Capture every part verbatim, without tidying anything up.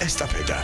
ესტაფეტა.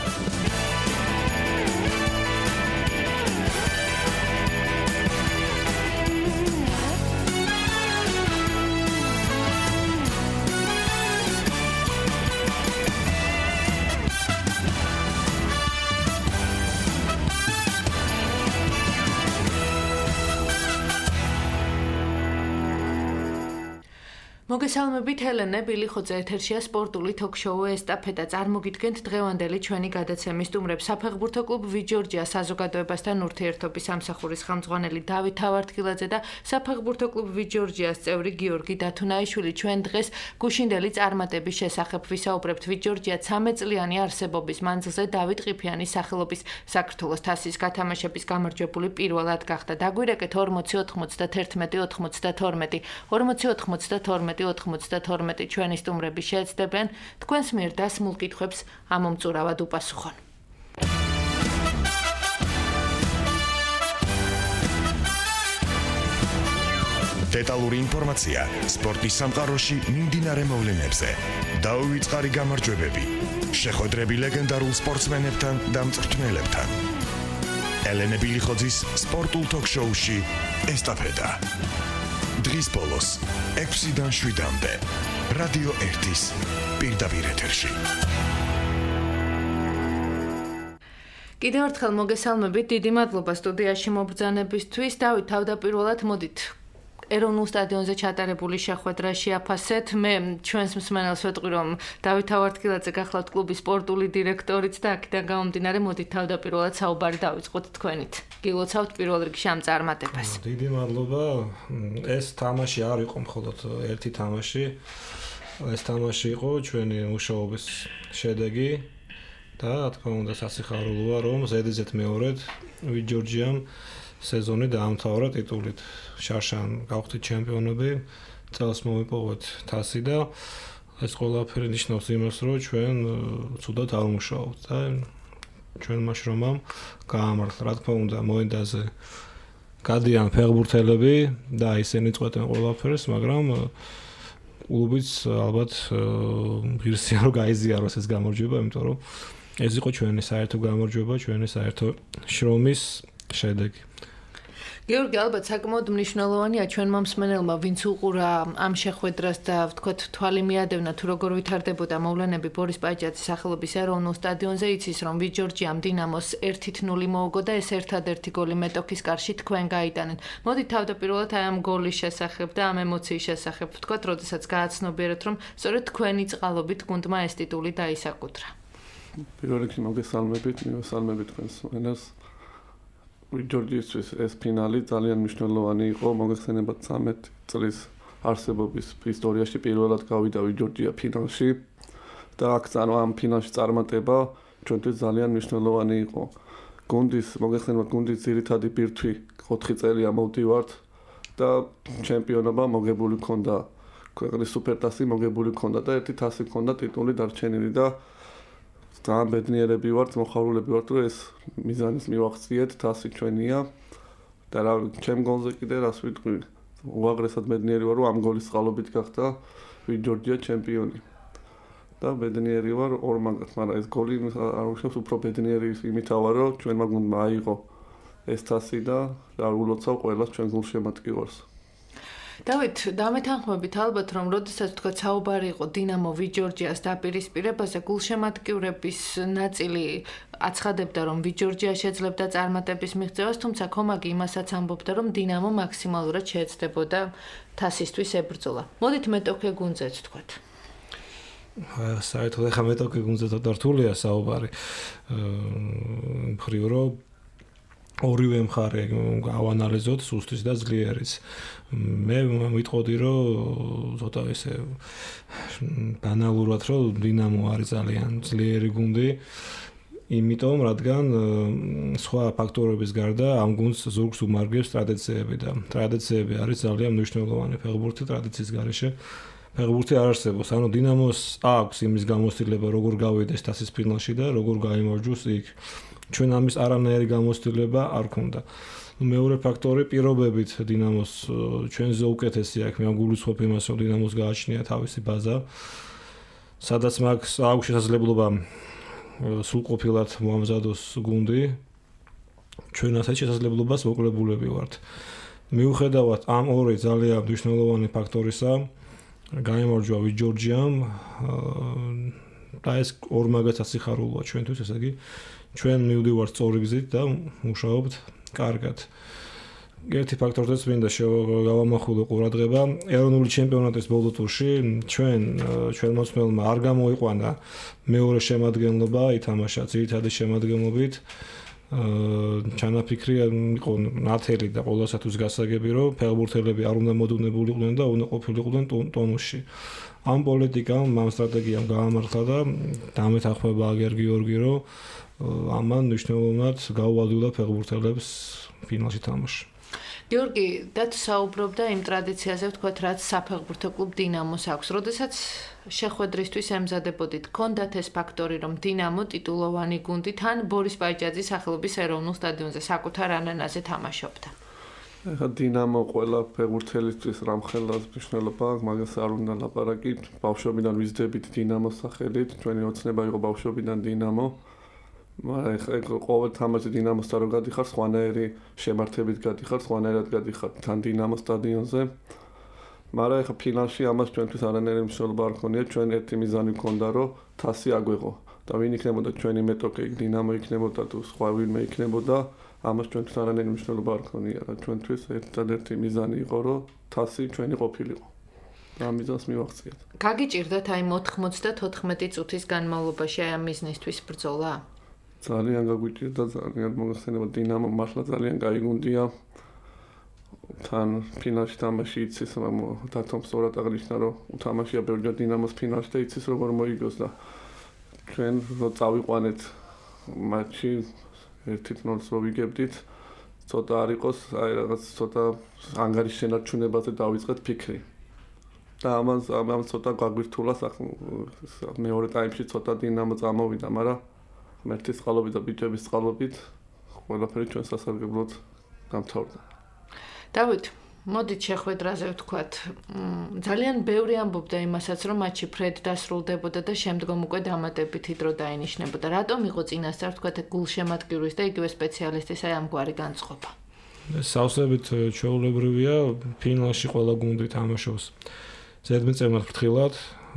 მოგესალმებით, ელენე ბილიხოძე ეთერშია სპორტული თოქ-შოუ ესტაფეტა. წარმოგიდგენთ დღევანდელი ჩვენი გადაცემის სტუმრებს. საფეხბურთო კლუბ ვიჯორჯია საზოგადოებასთან ურთიერთობის სამსახურის ხელმძღვანელი დავით თავართქილაძე და საფეხბურთო კლუბ ვიჯორჯიას წევრი გიორგი დათუნაიშვილი. ჩვენ დღეს გუშინდელი წარმატების შესახებ ვისაუბრებთ. ვიჯორჯია ცამეტ წლიანი არსებობის მანძილზე დავით ყიფიანის სახელობის საქართველოს თასის გათამაშების გამარჯვებული პირველად გახდა. დაგვირეკეთ ორმოცი ოთხმოცდათერთმეტი ოთხმოცდათორმეტი ორმოცი ოთხმოცდათორმეტი ოთხმოცდათორმეტი ჩვენი სტუმრები შეეცდებიან თქვენს მიერ დასმულ კითხვებს ამომწურავად უპასუხონ. დეტალური ინფორმაცია სპორტის სამყაროში მიმდინარე მოვლენებზე. დაუვიწყარი გამარჯვებები, შეხვედრები ლეგენდარულ სპორტსმენებთან და მწვრთნელებთან. ელენე ბილიხოძის სპორტულ თოქ-შოუში ესტაფეტა. დღის ბოლოს ექვსიდან შვიდამდე რადიო ერთის პირდაპირ ეთერში. კიდევ ერთხელ მოგესალმებით, დიდი მადლობა სტუდიაში მობრძანებისთვის. დავით, თავდაპირველად მოდით ეროვნულ სტადიონზე ჩატარებული შეხვედრა შეაფასეთ. მე ჩვენს მსმენელს ვეტყვი, რომ დავით თავართქილაძე გახლავთ კლუბის სპორტული დირექტორიც და აქედან გამომდინარე მოდით თავდაპირველად საუბარი დავიწყოთ თქვენით. გილოცავთ პირველ რიგში ამ წარმატებას. დიდი მადლობა. ეს თამაში არ იყო მხოლოდ ერთი თამაში. ეს თამაში იყო ჩვენი მუშაობის შედეგი და რა თქმა უნდა სასიხარულოა, რომ ზედიზედ მეორედ ვიჯორჯიამ სეზონი დაამთავრა ტიტულით. შარშან გავხდით ჩემპიონები, წელს მოვიპოვეთ თასი და ეს ყველაფერი ნიშნავს იმას, რომ ჩვენ ცუდად არ ვმუშაობთ და ჩვენმა შრომამ გაამართლა. რა თქმა უნდა, მოედანზე გადიან ფეხბურთელები და ისინი წყვეტენ ყველაფერს, მაგრამ კლუბიც ალბათ ღირსია რომ გაიზიაროს ეს გამარჯვება, იმიტომ რომ ეს იყო ჩვენი საერთო გამარჯვება, ჩვენი საერთო შრომის შედეგი. გიორგი, ალბათ საკმაოდ მნიშვნელოვანია ჩვენმა მსმენელმა, ვინც უყურა ამ შეხვედრას და ვთქვათ თვალი მიადევნა თუ როგორ ვითარდებოდა მოვლენები ბორის პაიჭაძის სახელობის ეროვნულ სტადიონზე, იცის რომ ვიჯორჯიამ დინამოს ერთ ნული მოუგო და ეს ერთადერთი გოლი მეტოქის კარში თქვენ გაიტანეთ. მოდით თავდაპირველად აი ამ გოლის შესახებ და ამ ემოციის შესახებ ვთქვათ, როდესაც გააცნობიერეთ, რომ სწორედ თქვენი წყალობით გუნდმა ეს ტიტული დაისაკუთრა. პირველ რიგში მოგესალმებით, მივესალმებით თქვენს მსმენელს. ვიჯორჯიისთვის ეს ფინალი ძალიან მნიშვნელოვანი იყო. მოგეხსენებათ ცამეტ წლის არსებობის ისტორიაში პირველად გავიდა ვიჯორჯია ფინალში და აქ ამ ფინალში წარმატება ჩვენთვის ძალიან მნიშვნელოვანი იყო. გუნდის მოგეხსენებათ გუნდის ძირითადი ბირთვი ოთხი წელია მოვდივართ და ჩემპიონობა მოგებული ქონდა. ქვეყნის სუპერთასი მოგებული ქონდა და ერთი თასი ქონდა ტიტული დარჩენილი და ძალიან ბედნიერები ვართ, მოხარულები ვართ, რომ ეს მიზანის მივახციეთ, თასი ჩვენია და რა ჩემ გოლზე კიდე რას ვიტყვი, უაღრესად ბედნიერი ვარ, რომ ამ გოლის წყალობით გახდა ვიჯორჯია ჩემპიონი. და ბედნიერი ვარ ორ მაგათ, მაგრამ ეს გოლი არ უშავს უფრო ბედნიერი იმითაა, რომ ჩვენმა გუნდმა აიღო ეს თასი და არ ულოცავ ყველას ჩვენ გულშემატკივარს. დავით, დამეთანხმებით ალბათ, რომ როდესაც თქვა საუბარი იყო დინამო ვიჯორჯიას დაპირისპირებაზე, გულშემატკივრების ნაწილი აცხადებდა, რომ ვიჯორჯია შეძლებდა წარმატების მიღწევას, თუმცა კომაგი იმასაც ამბობდა, რომ დინამო მაქსიმალურად შეეცდებოდა თასისთვის ებრძოლა. მოდით მეტოქე გუნდზეც თქვათ. საერთოდ ახლა მეტოქე გუნდზე დართულია საუბარი. მხრივ რომ ორივე მხარე გავანალიზოთ სუსტის და ძლიერის. მე ვიტყოდი, რომ ცოტა ესე ბანალურად, რომ დინამო არის ძალიან ძლიერი გუნდი, იმიტომ რადგან სხვა ფაქტორების გარდა ამ გუნდს ზურგს უმარგებს ტრადიციები და ტრადიციები არის ძალიან მნიშვნელოვანი ფეხბურთი ტრადიციის გარეშე. ფეხბურთი არ არსებობს, ანუ დინამოს აქვს იმის გამოცდილება, როგორ გავიდეს თასის ფინალში და როგორ გაიმარჯვოს იქ. ჩვენ ამის არანაირი გამოცდილება არ ქონდა. მეორე ფაქტორი პირობებით დინამოს ჩვენზე უკეთესი აქვს, მე გულისხმობ იმას, რომ დინამოს გააჩნია თავისი ბაზა, სადაც მაქვს აქვს შესაძლებლობა სრულყოფილად მოამზადოს გუნდი. ჩვენ ასეთ შესაძლებლობას მოკლებულები ვართ. მიუხედავად ამ ორი ძალიან მნიშვნელოვანი ფაქტორისა, გაიმარჯვა ვიჯორჯიამ და ეს ორმაგაც ასიხარულოა ჩვენთვის, ესე იგი, ჩვენ მივდივართ სწორი გზით და მუშაობთ კარგად. ერთი ფაქტორზეც მინდა გავამახვილო ყურადღება, ეროვნული ჩემპიონატის ბოლო ტურში ჩვენ ჩვენ მოწმეულმა არ გამოიყვანა მეორე შემადგენლობა, ითამაშა ძირითადი შემადგენლობით. ჩანაფიქრი იყო ნათელი და ყოველასათვის გასაგები, რომ ფეხბურთელები არ უნდა მოდუნებულიყვნენ და უნდა ყოფილიყვნენ ტონუსში. ამ პოლიტიკამ, ამ სტრატეგიამ გაამართლა და დამეთანხმება აგერ გიორგი, რომ ამან მნიშვნელოვნად გაუადვილა ფეხბურთელებს ფინალში თამაში. გიორგი, დათ საუბრობდა იმ ტრადიციაზე, ვთქვათ, რაც საფეხბურთო კლუბ დინამოს აქვს. როდესაც შეხვედრისთვის ემზადებოდით, გქონდათ ეს ფაქტორი, რომ დინამო ტიტულოვანი გუნდი თან ბორის პაიჭაძის სახელობის ეროვნულ სტადიონზე საკუთარ ანანაზე თამაშობდა. ეხლა დინამო ყველა ფეხბურთელისთვის რამხელას მნიშვნელობა აქვს, მაგას არ უნდა ლაპარაკით. ბავშვობიდან ვიზდებით დინამოს სახელით, ჩვენი ოცნება იყო ბავშვობიდან დინამო. მაგრამ ეხლა ყოველ თამაში დინამოსთან რო გადიხარ, სხვანაირი შემართებით გადიხარ, სხვანაირად გადიხარ თან დინამოს სტადიონზე. მაგრამ ეხლა ფინალში ამას ჩვენთვის არანაირი მნიშვნელობა არ ქონია, ჩვენ ერთი მიზანი გქონდა, რომ თასი აგვეღო და ვინ იქნებოდა ჩვენი მეტოქე, დინამო იქნებოდა თუ სხვა ვინმე იქნებოდა, ამას ჩვენთვის არანაირი მნიშვნელობა არ ქონია, რა ჩვენთვის ერთადერთი მიზანი იყო, რომ თასი ჩვენი ყოფილიყო. და ამ მიზანს მივახციეთ. გაგიჭირდათ აი ოთხმოცდათოთხმეტი წუთის განმავლობაში აი ამ მიზნისთვის ბრძოლა? ძალიან გაგვიჭირდა, ძალიან მოგეხსენება, დინამო მართლა ძალიან კაი გუნდია. თან ფინალში თამაში იცის, დათომ სწორად აღნიშნა, რომ უთამაშია ბევრჯერ დინამოს ფინალში და იცის როგორ მოიგოს და ჩვენ რო წავიყვანეთ მატჩი ერთი ნულს რო ვიგებდით, ცოტა არ იყოს, აი რაღაც ცოტა ანგარის შენარჩუნებაზე დავიწყეთ ფიქრი. და ამას ამას ცოტა გაგვირთულა მეორე ტაიმში ცოტა დინამო წამოვიდა, მაგრამ მერტის წყალობით და ბიჭების წყალობით ყველაფერი ჩვენ სასარგებლოდ გამთავრდა. დავით, მოდით შეხვედრაზე ვთქვათ, ძალიან ბევრი ამბობდა იმასაც, რომ მატჩი ფრედ დასრულდებოდა და შემდგომ უკვე დამატებითი დრო დაინიშნებოდა. რატომ იყო წინასწარ ვთქვათ გულშემატკივრის და იგივე სპეციალისტის აი ამგვარი განწყობა? სავსებით ჩვეულებრივია, ფინალში ყველა გუნდი თამაშობს ზედმიწევნად ფრთხილად,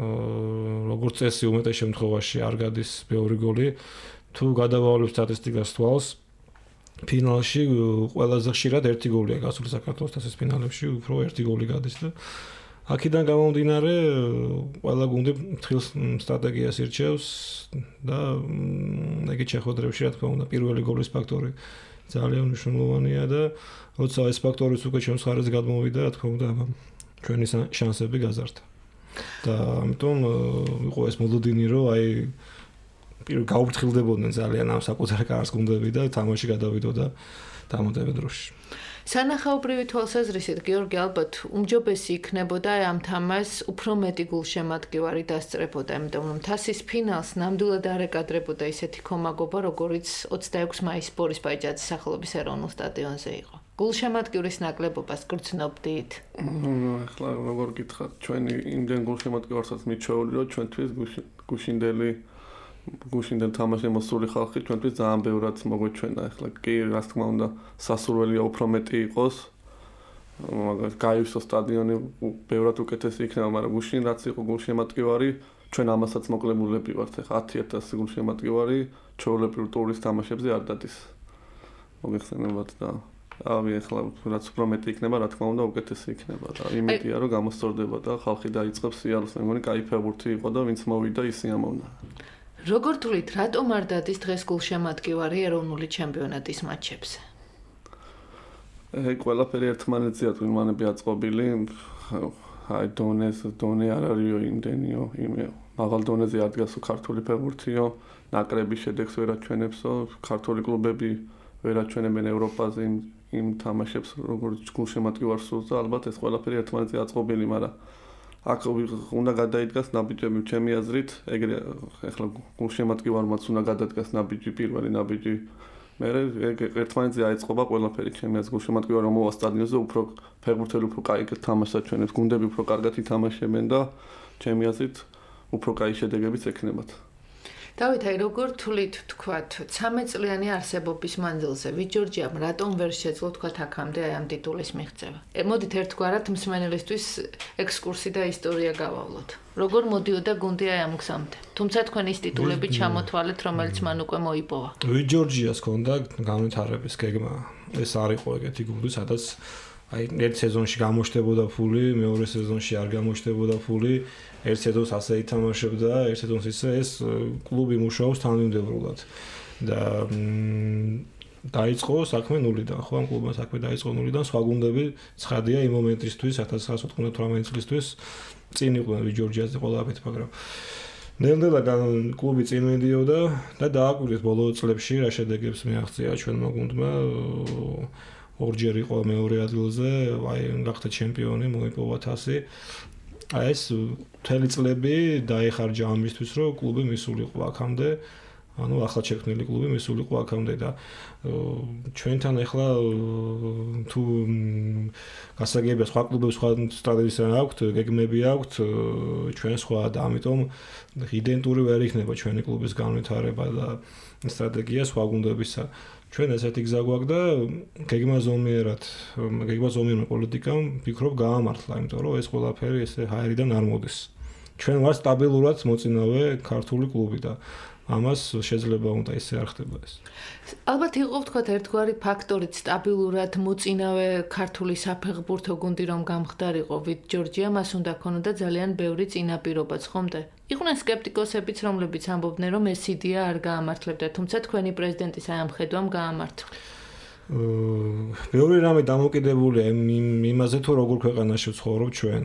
როგორც წესი უმეტეს შემთხვევაში არ გადის ბევრი გოლი. თუ გადავავლებ სტატისტიკას თვალს, ფინალში ყველაზე ხშირად ერთი გოლია გასული საქართველოს თასის ფინალებში, უფრო ერთი გოლი გადის და აქედან გამომდინარე ყველა გუნდი ფრთხილ სტრატეგიას ირჩევს და ეგეთ შეხვედრებში რა თქმა უნდა პირველი გოლის ფაქტორი ძალიან მნიშვნელოვანია და როცა ეს ფაქტორიც უკვე ჩვენს მხარეს გადმოვიდა, რა თქმა უნდა ჩვენი შანსები გაზარდა. და ამიტომ იყო ეს მოლოდინი, რომ აი გაუფრთხილდებოდნენ ძალიან ამ საკუთარ კარს გუნდები და თამაში გადავიდოდა დამატებითი დროში. სანახაობრივი თვალსაზრისით, გიორგი, ალბათ უმჯობესი იქნებოდა ამ თამაშს უფრო მეტი გულშემატკივარი დასწრებოდა, იმიტომ რომ თასის ფინალს ნამდვილად არ ეკადრებოდა ისეთი კომაგობა, როგორიც ოცდაექვსი მაისს ბორის პაიჭაძის სახელობის ეროვნულ სტადიონზე იყო. გულშემატკივრის ნაკლებობას გრძნობდით? ახლა როგორ გითხრათ, ჩვენი იმდენ გულშემატკივარსაც მიჩვეული, რომ ჩვენთვის გუშინდელი გუშინდელ თამაშზე მოსული ხალხი ჩვენთვის ძალიან ბევრად მოგვეჩვენა. ახლა კი, რას თქმა უნდა, სასურველია უფრო მეტი იყოს. მაგრამ გაივსო სტადიონი ბევრად უკეთესი იქნება, მაგრამ გუშინ რაც იყო გულშემატკივარი, ჩვენ ამასაც მოკლებულები ვართ. ახლა ათი ათასი გულშემატკივარი ჩვეულებრივ ტურის თამაშებზე არ დადის. მოგეხსენებათ და ავი ახლა რაც უფრო მეტი იქნება, რა თქმა უნდა, უკეთესი იქნება და იმედია, რომ გამოსწორდება და ხალხი დაიწყებს სიარულს. მე მგონი კაი ფეხბურთი იყო და ვინც მოვიდა, ის იამოვნა. როგორ თვლით, რატომ არ დადის დღეს გულშემატკივარი ეროვნული ჩემპიონატის მატჩებზე? ეგ ყველაფერი ერთმანეთზეა თვითმანები აწყობილი. აი დონეს, დონე არ არისო იმდენიო, იმეო. მაღალ დონეზე არ დგასო ქართული ფეხბურთიო, ნაკრები შედეგს ვერ აჩვენებსო, ქართული კლუბები ვერ აჩვენებენ ევროპაზე იმ იმ თამაშებს, როგორც გულშემატკივარს სულს და ალბათ ეს ყველაფერი ერთმანეთზე აწყობილი, მაგრამ აქ უნდა გადაიდგას ნაბიჯები, ჩემი აზრით, ეგრე ახლა გულშემატკივარმაც უნდა გადადგას ნაბიჯი, პირველი ნაბიჯი. მე ეგ ერთმანეთზე აეწყობა ყველაფერი, ჩემი აზრით, გულშემატკივარი მოვა სტადიონზე, უფრო ფეხბურთელი უფრო კაი თამაშს აჩვენებს, გუნდები უფრო კარგად ითამაშებენ და ჩემი აზრით, უფრო კაი შედეგებიც ექნებათ. დავით, აი როგორ თulit თქვათ, ცამეტ წლიანი არსებობის მანძილზე ვიჯორჯიამ რატომ ვერ შეძლო თქვათ აქამდე აი ამ ტიტულის მიღწევა? მოდით ერთგვარად მსმენელისთვის ექსკურსი და ისტორია გავავლოთ. როგორ მოდიოდა გუნდი აი ამ გზამდე? თუმცა თქვენ ის ტიტულები ჩამოთვალეთ, რომელიც მან უკვე მოიპოვა. ვიჯორჯიას ჰქონდა განვითარების გეგმა. ეს არ იყო ეგეთი გუნდი, სადაც აი ერთ სეზონში გამოჩნდებოდა ფული, მეორე სეზონში არ გამოჩნდებოდა ფული. ერთ სეზონს ასე ითამაშებდა, ერთ სეზონს ისე ეს კლუბი მუშაობს თანმიმდევრულად. და დაიწყო საქმე ნულიდან, ხო, ამ კლუბმა საქმე დაიწყო ნულიდან, სხვა გუნდები ცხადია იმ მომენტისთვის, ათას ცხრაასი ოთხმოცდაოთხ წლისთვის წინ იყვნენ ვიჯორჯიაზე ყველაფერთ, მაგრამ ნელ-ნელა კლუბი წინ მიდიოდა და დააკვირდით ბოლო წლებში რა შედეგებს მიაღწია ჩვენმა გუნდმა. ორჯერ იყო მეორე ადგილზე, აი გახდა ჩემპიონი, მოიპოვა თასი. აი ეს მთელი წლები დაიხარჯა ამისთვის, რომ კლუბი მისულიყო აქამდე, ანუ ახლა შექმნილი კლუბი მისულიყო აქამდე და ჩვენთან ახლა თუ გასაგებია სხვა კლუბებს სხვა სტრატეგია აქვთ, გეგმები აქვთ, ჩვენ სხვა და ამიტომ იდენტური ვერ იქნება ჩვენი კლუბის განვითარება და სტრატეგია სხვა გუნდებისა. ჩვენ ესეთი გზა გვაქვს და გეგმა ზომიერად, გეგმა ზომიერმა პოლიტიკამ ვფიქრობ გაამართლა, იმიტომ რომ ეს ყველაფერი ესე ჰაერიდან არ მოდის. ჩვენ ვართ სტაბილურად მოწინავე ქართული კლუბი და ამას შეიძლება უნდა ისე არ ხდება ეს. ალბათ იყო თქვათ ერთგვარი ფაქტორით სტაბილურად მოწინავე ქართული საფეხბურთო გუნდი რომ გამხდარიყო ვიჯორჯია, მას უნდა ქონოდა ძალიან ბევრი წინაპირობაც, ხომდე? იყვნენ სკეპტიკოსებიც, რომლებიც ამბობდნენ, რომ ეს იდეა არ გაამართლებდა, თუმცა თქვენი პრეზიდენტის აი ამ ხედვამ გაამართლა. ბევრი რამე დამოკიდებულია იმაზე, თუ როგორ ქვეყანაში ვცხოვრობ ჩვენ.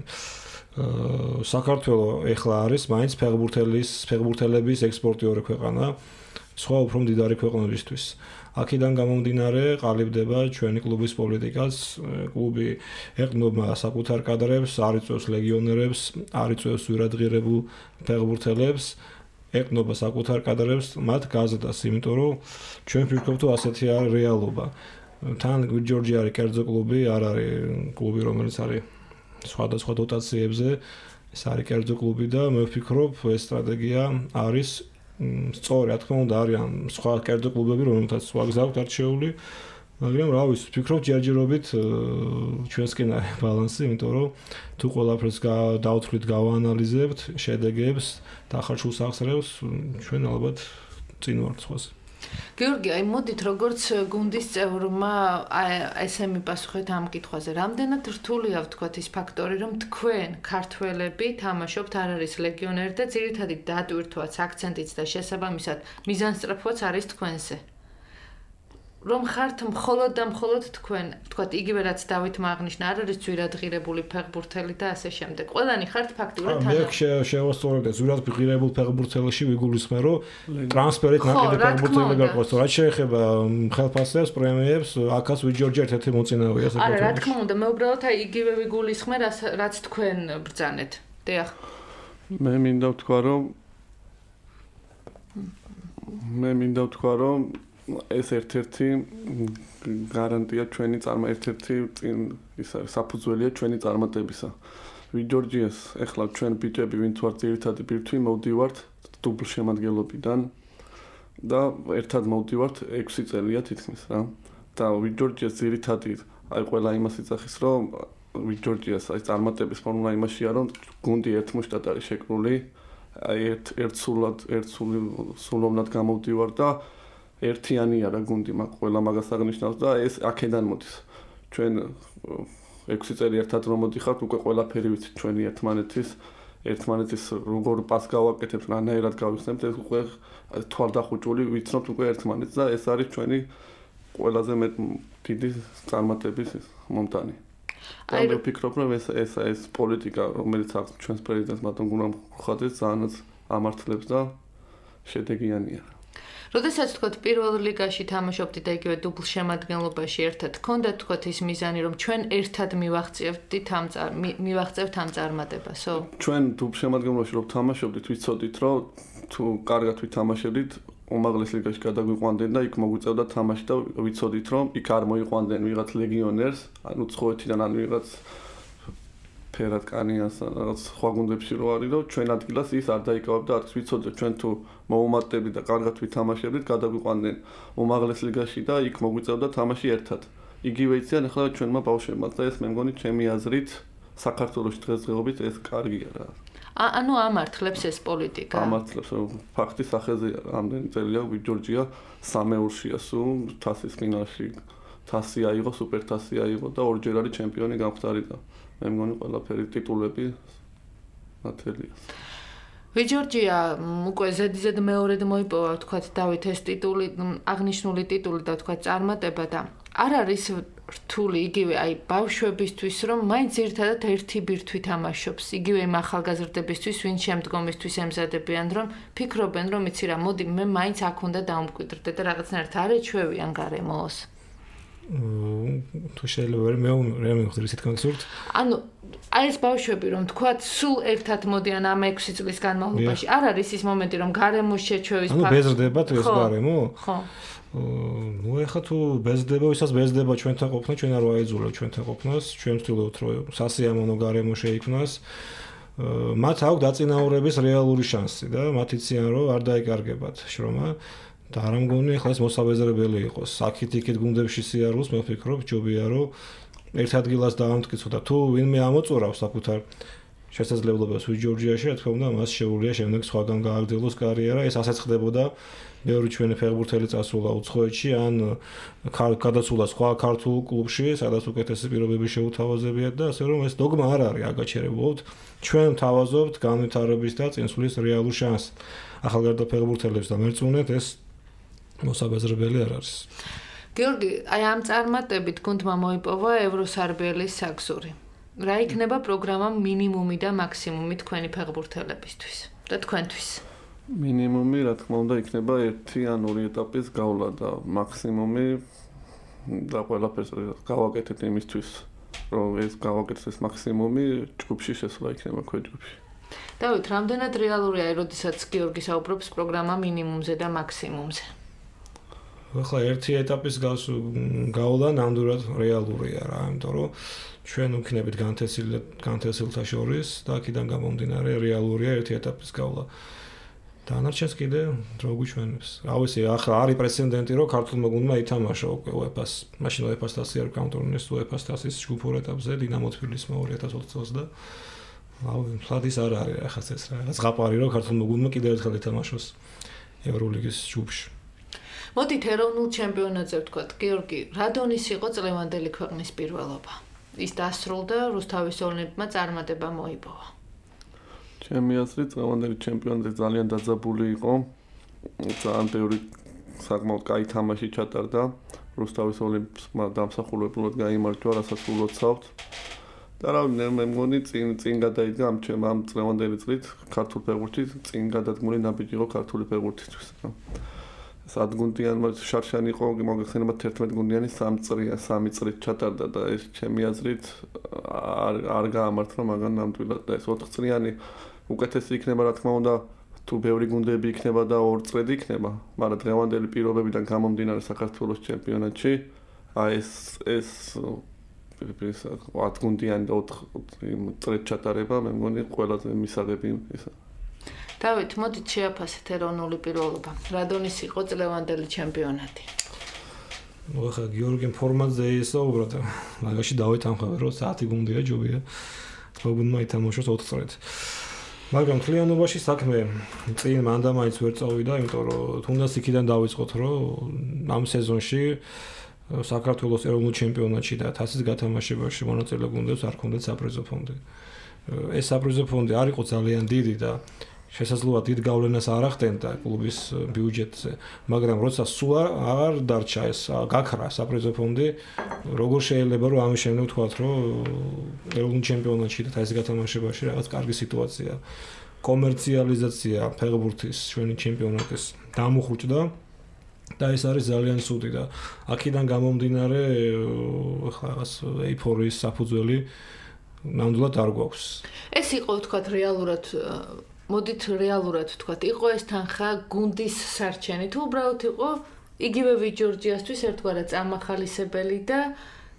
საქართველო ეხლა არის მაინც ფეხბურთელის, ფეხბურთელების ექსპორტიორი ქვეყანა, სხვა უფრო მდიდარი ქვეყნებისთვის. აქედან გამომდინარე ყალიბდება ჩვენი კლუბის პოლიტიკაც, კლუბი ეყრდნობა საკუთარ კადრებს, არ იწვევს ლეგიონერებს, არ იწვევს ვირადღირებულ ფეხბურთელებს, ეყრდნობა საკუთარ კადრებს, მათ გაზრდას, იმიტომ რომ ჩვენ ვფიქრობთ, რომ ასეთი არის რეალობა. თან ვიჯორჯია არის კერძო კლუბი, არ არის კლუბი, რომელიც არის სხვადასხვა დოტაციებზე, ეს არის კერძო კლუბი და მე ვფიქრობ, ეს სტრატეგია არის სწორი, რა თქმა უნდა, არიან სხვა კერძო კლუბები, რომელთაც სხვა გზა აქვს არჩეული, მაგრამ რა ვიცი, ვფიქრობ ჯერჯერობით ჩვენსკენ არის ბალანსი, იმიტომ რომ თუ ყველაფერს დავთვლით, გავაანალიზებთ, შედეგებს, დახარჯულ სახსრებს, ჩვენ ალბათ წინ ვართ სხვას. გიორგი, აი მოდით როგორც გუნდის წევრმა ესე მიპასუხეთ ამ კითხვაზე. რამდენად რთულია ვთქვათ ის ფაქტორი, რომ თქვენ ქართველები თამაშობთ, არ არის ლეგიონერი და ძირითადი დატვირთვაც, აქცენტიც და შესაბამისად მიზანსწრაფვაც არის თქვენზე. რომ ხართ მხოლოდ და მხოლოდ თქვენ, ვთქვათ, იგივე რაც დავითმა აღნიშნა, არ არის ძვირადღირებული ფეხბურთელი და ასე შემდეგ. ყველანი ხართ ფაქტურად თანხმობა. მე შევასწორებდი ძვირადღირებულ ფეხბურთელში ვიგულისხმე, რომ ტრანსფერით ნაკიდი ფეხბურთელი გაყავს. რაც შეეხება ხელფასებს, პრემიებს, აქაც ვიჯორჯი ერთ-ერთი მოწინავეა საკუთრებით. არა, რა თქმა უნდა, მე უბრალოდ აი იგივე ვიგულისხმე, რაც თქვენ ბრძანეთ. დიახ. მე მინდა ვთქვა, რომ მე მინდა ვთქვა, რომ ეს ერთ-ერთი გარანტია ჩვენი წარმო ერთ-ერთი ის არის საფუძველია ჩვენი წარმატებისა. ვიჯორჯიას ეხლა ჩვენ ბიჭები ვინც ვართ ძირითადი ბირთვი მოვდივართ დუბლ შემადგენლობიდან და ერთად მოვდივართ ექვსი წელია თითქმის რა. და ვიჯორჯიას ძირითადი აი ყველა იმას იცახის რომ ვიჯორჯიას აი წარმატების ფორმულა იმაშია რომ გუნდი ერთ მუშტად არის შეკრული, აი ერთ ერთ სულად ერთ სულოვნად გამოვდივარ და ერთიანია რა გუნდი მაგ ყველა მაგას აღნიშნავს და ეს აქედან მოდის. ჩვენ ექვსი წელი ერთად რომ მოდიხართ, უკვე ყველაფერი ვიცით ჩვენი ერთმანეთის, ერთმანეთის როგორ პას გავაკეთებთ, რანაირად გავიხსენებთ, ეს უკვე თვალდახუჭული ვიცნობთ უკვე ერთმანეთს და ეს არის ჩვენი ყველაზე მეტ დიდი წარმატების მომტანი. და მე ვფიქრობ, რომ ეს ეს ეს პოლიტიკა, რომელიც აქვს ჩვენს პრეზიდენტს მათონ გუნამ ხოდეს, ძალიანაც ამართლებს და შედეგიანია. როდესაც თქვათ პირველ ლიგაში თამაშობდით და იგივე დუბლ შემადგენლობაში ერთად გქონდათ თქვათ ის მიზანი რომ ჩვენ ერთად მივაღწევდით ამ მივაღწევთ ამ წარმატებასო? ჩვენ დუბლ შემადგენლობაში რომ თამაშობდით ვიცოდით რომ თუ კარგად ვითამაშებდით უმაღლეს ლიგაში გადაგვიყვანდნენ და იქ მოგვიწევდა თამაში და ვიცოდით რომ იქ არ მოიყვანდნენ ვიღაც ლეგიონერს, ანუ წხოვეთიდან ან ვიღაც ფერად კანიანს რაღაც სხვა გუნდებში რო არის, რომ ჩვენ ადგილას ის არ დაიკავებდა, არ ვიცოდეთ ჩვენ თუ მოუმატდებით და კარგად ვითამაშებდით, გადაგვიყვანდნენ უმაღლეს ლიგაში და იქ მოგვიწევდა თამაში ერთად. იგივე იციან ახლა ჩვენმა ბავშვებმა და ეს მე მგონი ჩემი აზრით საქართველოს დღესდღეობით ეს კარგია რა. ანუ ამართლებს ეს პოლიტიკა. ამართლებს, ფაქტი სახეზეა, ამდენი წელია ვიჯორჯია სამეურშია სულ თასის ფინალში. თასი აიღო, სუპერთასი აიღო და ორჯერ არის ჩემპიონი გამხდარიდა. მე მგონი ყველაფერი ტიტულები ნათელია. ვიჯორჯია უკვე ზედიზედ მეორედ მოიპოვა, თქვათ, დავით ეს ტიტული, აღნიშნული ტიტული და თქვათ წარმატება და არ არის რთული იგივე აი ბავშვებისთვის, რომ მაინც ერთადად ერთი ბირთვით თამაშობს, იგივე იმ ახალგაზრდებისთვის, ვინ შემდგომისთვის ემზადებიან, რომ ფიქრობენ, რომ იცი რა, მოდი მე მაინც აქ უნდა დავმკვიდრდე და რაღაცნაირად არ ეჩვევიან გარემოს. თუ შეიძლება მე მე მივხვდი ისეთ კონსულტ. ანუ აი ეს ბავშვები რომ თქვათ სულ ერთად მოდიან ამ ექვსი წლის განმავლობაში, არ არის ის მომენტი რომ გარემოს შეჩვევის ფაქტი. ანუ ბეზრდებათ ეს გარემო? ხო. ნუ ეხლა თუ ბეზრდება, ვისაც ბეზრდება ჩვენთან ყოფნა, ჩვენ არ ვაეძულოთ ჩვენთან ყოფნას, ჩვენ ვთვლით რომ სასიამოვნო გარემო შეიქმნას. მათ აქვს დაწინაურების რეალური შანსი და მათ იციან რომ არ დაიკარგებათ შრომა. და არ მგონი ახლა ეს მოსაბეზრებელი იყოს. აქეთ-იქეთ გუნდებში სიარულს მე ვფიქრობ, ჯობია რომ ერთ ადგილას დაამტკიცო და თუ ვინმე ამოწურავს საკუთარ შესაძლებლობას ვიჯორჯიაში, რა თქმა უნდა, მას შეუძლია შემდეგ სხვაგან გააგრძელოს კარიერა. ეს ასეც ხდებოდა ბევრი ჩვენი ფეხბურთელი წასულა უცხოეთში ან გადასულა სხვა ქართულ კლუბში, სადაც უკეთესი პირობები შეუთავაზებიათ და ასე რომ ეს დოგმა არ არის აგაჩერებულოთ. ჩვენ ვთავაზობთ განვითარების და წინსვლის რეალურ შანსს. ახალგაზრდა ფეხბურთელებს და მერწმუნეთ ეს მოსაბეზრებელი არ არის. გიორგი, აი ამ წარმატებით გუნდმა მოიპოვა ევროსარბიელის საგზური. რა იქნება პროგრამა მინიმუმი და მაქსიმუმი თქვენი ფეხბურთელებისთვის და თქვენთვის? მინიმუმი, რა თქმა უნდა, იქნება ერთი ან ორი ეტაპის გავლა და მაქსიმუმი და ყველაფერს გავაკეთეთ იმისთვის, რომ ეს გავაკეთდეს ეს მაქსიმუმი ჯგუფში შესვლა იქნება ქვეჯგუფში. დავით, რამდენად რეალურია, როდესაც გიორგი საუბრობს პროგრამა მინიმუმზე და მაქსიმუმზე? ახლა ერთი ეტაპის გავლა ნამდვილად რეალურია რა, იმიტომ რომ ჩვენ ვქნებით განთესილთა შორის და აქედან გამომდინარე რეალურია ერთი ეტაპის გავლა. დანარჩენს კიდე დრო გვიჩვენებს. რავისი, ახლა არის პრეცედენტი, რომ ქართულმა გუნდმა ითამაშა უკვე უეფას, მაშინ უეფას თასი არ გამტურნეს უეფას თასის ჯგუფურ ეტაპზე დინამო თბილისმა ორი ათას ოცი წელს და აუ, ფლადის არ არის ახაც ეს რა. ზღაპარი რომ ქართულმა გუნდმა კიდე ერთხელ ითამაშოს ევროლიგის ჯგუფში. მოდით ეროვნულ ჩემპიონატზე ვთქვათ, გიორგი, რა დონის იყო წლევანდელი ქვეყნის პირველობა? ის დასრულდა, რუსთავის ოლიმპმა წარმატება მოიპოვა. ჩემი აზრით, წლევანდელი ჩემპიონატი ძალიან დაძაბული იყო. ძალიან ბევრი საკმაოდ კაი თამაში ჩატარდა. რუსთავის ოლიმპმა დამსახურებულად გაიმარჯვა, რასაც ულოცავთ. და რა მე მგონი წინ წინ გადაიდგა ამ ჩემ ამ წლევანდელი წლით ქართულ ფეხბურთში წინ გადადგმული ნაბიჯი იყო ქართული ფეხბურთისთვის. სადგუნდიანმა შარშანი იყო, მოგეხსენება თერთმეტ გუნდიანი სამი წრია, სამი წრით ჩატარდა და ეს ჩემი აზრით არ არ გაამართლა მაგან ნამდვილად და ეს ოთხ წრიანი უკეთესი იქნება, რა თქმა უნდა, თუ ბევრი გუნდები იქნება და ორ წრედი იქნება, მაგრამ დღევანდელი პირობებიდან გამომდინარე საქართველოს ჩემპიონატში, აი ეს ეს ეს ოთხ გუნდიანი და ოთხ წრით ჩატარება, მე მგონი ყველაზე მისაღები ისა. დავით, მოდით შეაფასეთ ეროვნული პირველობა. რა დონის იყო წლევანდელი ჩემპიონატი? ნუ ახლა გიორგიმ ფორმატზე ისაუბრა და მაგაში დავით ამხავე რომ საათი გუნდია ჯობია. თქვა გუნდმა ითამაშოს ოთხ წრედ. მაგრამ თლიანობაში საქმე წინ მანდა მაინც ვერ წავიდა, იმიტომ რომ თუნდაც იქიდან დავიწყოთ, რომ ამ სეზონში საქართველოს ეროვნულ ჩემპიონატში და თასის გათამაშებაში მონაწილე გუნდებს არ ჰქონდათ საპრიზო ფონდი. ეს საპრიზო ფონდი არ იყო ძალიან დიდი და შესაძლოა დიდ გავლენას არ ახდენდა კლუბის ბიუჯეტზე, მაგრამ როცა სულ არ დარჩა ეს გაქრა საპრიზო ფონდი, როგორ შეიძლება რომ ამის შემდეგ ვთქვათ, რომ ეროვნულ ჩემპიონატში და თასის გათამაშებაში რაღაც კარგი სიტუაცია, კომერციალიზაცია ფეხბურთის ჩვენი ჩემპიონატის დამუხრჭდა და ეს არის ძალიან ცუდი და აქედან გამომდინარე ხა რაღაც ეიფორიის საფუძველი ნამდვილად არ გვაქვს. ეს იყო ვთქვათ რეალურად მოდით რეალურად ვთქვათ, იყო ეს თანხა გუნდის სარჩენი თუ უბრალოდ იყო იგივე ვიჯორჯიასთვის ერთგვარად წამახალისებელი და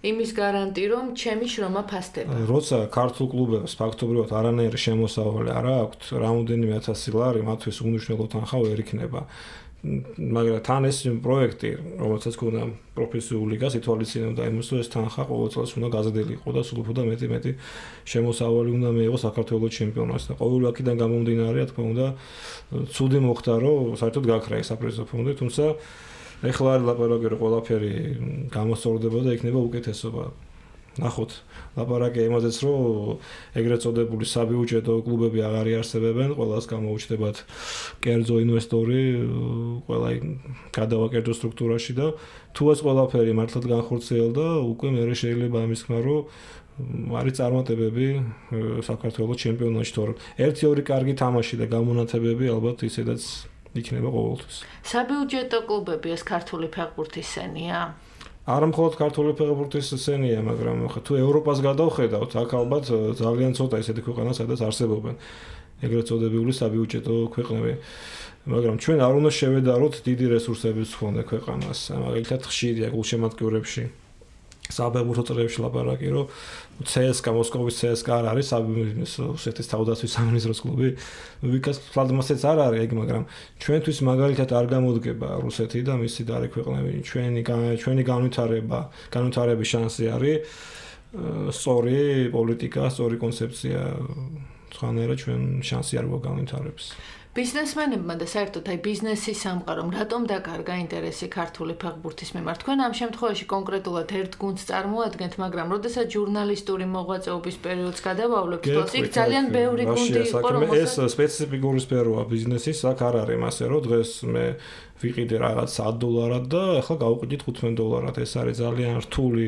იმის გარანტი, რომ ჩემი შრომა ფასდება. როცა ქართულ კლუბებს ფაქტობრივად არანაირი შემოსავალი არ აქვთ, რამოდენიმე ათასი ლარი მათთვის უმნიშვნელო თანხა ვერ იქნება. მაგრამ თან ეს პროექტი, რომელსაც ქონდა პროფესიული ლიგა, ითვალისწინებდა იმას, რომ ეს თანხა ყოველ წელს უნდა გაზრდილი იყო და სულ უფრო და მეტი მეტი შემოსავალი უნდა მიიღო საქართველოს ჩემპიონატს და ყოველ აქედან გამომდინარე, რა თქმა უნდა, ცუდი მოხდა, რომ საერთოდ გაქრა ეს აპრიზო ფონდი, თუმცა ეხლა არის ლაპარაკი, რომ ყველაფერი გამოსწორდება და იქნება უკეთესობა. ნახოთ, ლაპარაკი იმაზეც, რომ ეგრეთ წოდებული საბიუჯეტო კლუბები აღარ იარსებებენ, ყველას გამოუჩნდებათ კერძო ინვესტორი, ყველა გადავაკერძო სტრუქტურაში და თუ ეს ყველაფერი მართლაც განხორციელდა, უკვე მერე შეიძლება ამის თქმა, რომ არის წარმატებები საქართველოს ჩემპიონატში, თორემ ერთი-ორი კარგი თამაში და გამონათებები ალბათ ისედაც იქნება ყოველთვის. საბიუჯეტო კლუბები ეს ქართული ფეხბურთის სენია? არა მხოლოდ ქართული ფეხბურთის სცენია, მაგრამ ხო თუ ევროპას გადავხედავთ, აქ ალბათ ძალიან ცოტა ისეთი ქვეყანა, სადაც არსებობენ ეგრეთ წოდებული საბიუჯეტო ქვეყნები. მაგრამ ჩვენ არ უნდა შევედაროთ დიდი რესურსების მქონე ქვეყანას. მაგალითად ხშირია გულშემატკივრებში საფეხბურთო წრეებში ლაპარაკი, რომ ცსკა, მოსკოვის ცსკა არ არის რუსეთის თავდაცვის სამინისტროს კლუბი. ვიკას ფლადმასეც არ არის ეგ, მაგრამ ჩვენთვის მაგალითად არ გამოდგება რუსეთი და მისი დარი ქვეყნები. ჩვენი ჩვენი განვითარება, განვითარების შანსი არის სწორი პოლიტიკა, სწორი კონცეფცია. სხვანაირად ჩვენ შანსი არ გვაქვს განვითარების. ბიზნესმენებმა და საერთოდ აი ბიზნესის სამყარომ რატომ დაკარგა ინტერესი ქართული ფეხბურთის მიმართ? თქვენ ამ შემთხვევაში კონკრეტულად ერთ გუნდს წარმოადგენთ, მაგრამ როდესაც ჟურნალისტური მოღვაწეობის პერიოდს გადავავლებთ, იქ ძალიან ბევრი გუნდი იყო, რომელსაც ეს სპეციფიკური სფეროა ბიზნესის, აქ არ არის მასე, რომ დღეს მე ვიყიდე რაღაც ათ დოლარად და ახლა გავუყიდით ხუთმეტ დოლარად. ეს არის ძალიან რთული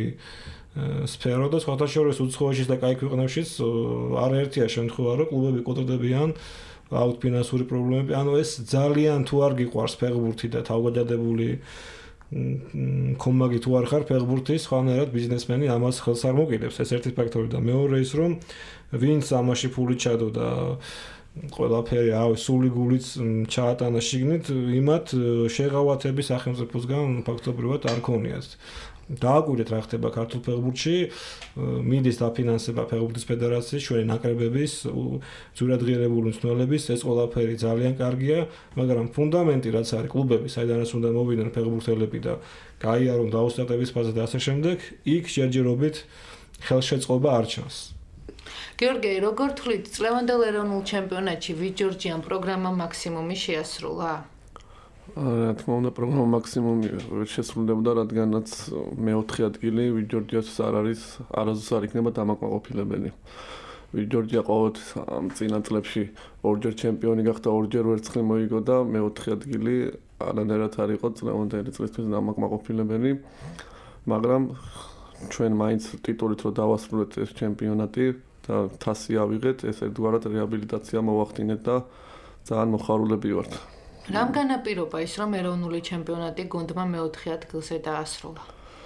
სფერო და სხვათა შორის უცხოეთშიც და კაი ქვეყნებშიც არაერთია შემთხვევა, რომ კლუბები კოტრდებიან აუთ ფინანსური პრობლემები. ანუ ეს ძალიან თუ არ გიყვარს ფეხბურთი და თავგადადებული კომაგი თუ არ ხარ ფეხბურთის, ხანერად ბიზნესმენი ამას ხელს არ მოკიდებს. ეს ერთი ფაქტორი და მეორე ის, რომ ვინც ამაში ფული ჩადო და ყველაფერი ავი სული გულიც ჩაატანა შიგნით, იმათ შეღავათები სახელმწიფოსგან ფაქტობრივად არ ქონიათ. დააკვირდეთ რა ხდება ქართულ ფეხბურთში, მიდის დაფინანსება ფეხბურთის ფედერაციის, ჩვენი ნაკრებების, ძვირადღირებული მცველების, ეს ყველაფერი ძალიან კარგია, მაგრამ ფუნდამენტი რაც არის კლუბები, საიდანაც უნდა მოვიდნენ ფეხბურთელები და გაიარონ დაუსტატების ფაზა და ასე შემდეგ, იქ ჯერჯერობით ხელშეწყობა არ ჩანს. გიორგი, როგორ თვლით, წლევანდელ ეროვნულ ჩემპიონატში ვიჯორჯიან პროგრამა მაქსიმუმი შეასრულა? რა თქმა უნდა, პროგრამა მაქსიმუმი შესრულდებოდა, რადგანაც მეოთხე ადგილი ვიჯორჯიას არ არის, არასდროს არ იქნება დამაკმაყოფილებელი. ვიჯორჯია ყოველთვის ამ წინა წლებში ორჯერ ჩემპიონი გახდა, ორჯერ ვერცხლი მოიგო და მეოთხე ადგილი არანაირად არ იყო წლევანდელი წლისთვის დამაკმაყოფილებელი. მაგრამ ჩვენ მაინც ტიტულით რო დავასრულეთ ეს ჩემპიონატი და თასი ავიღეთ, ეს ერთგვარად რეაბილიტაცია მოვახდინეთ და ძალიან მოხარულები ვართ. რამ განაპირობა ის, რომ ეროვნული ჩემპიონატი გუნდმა მეოთხე ადგილზე დაასრულა?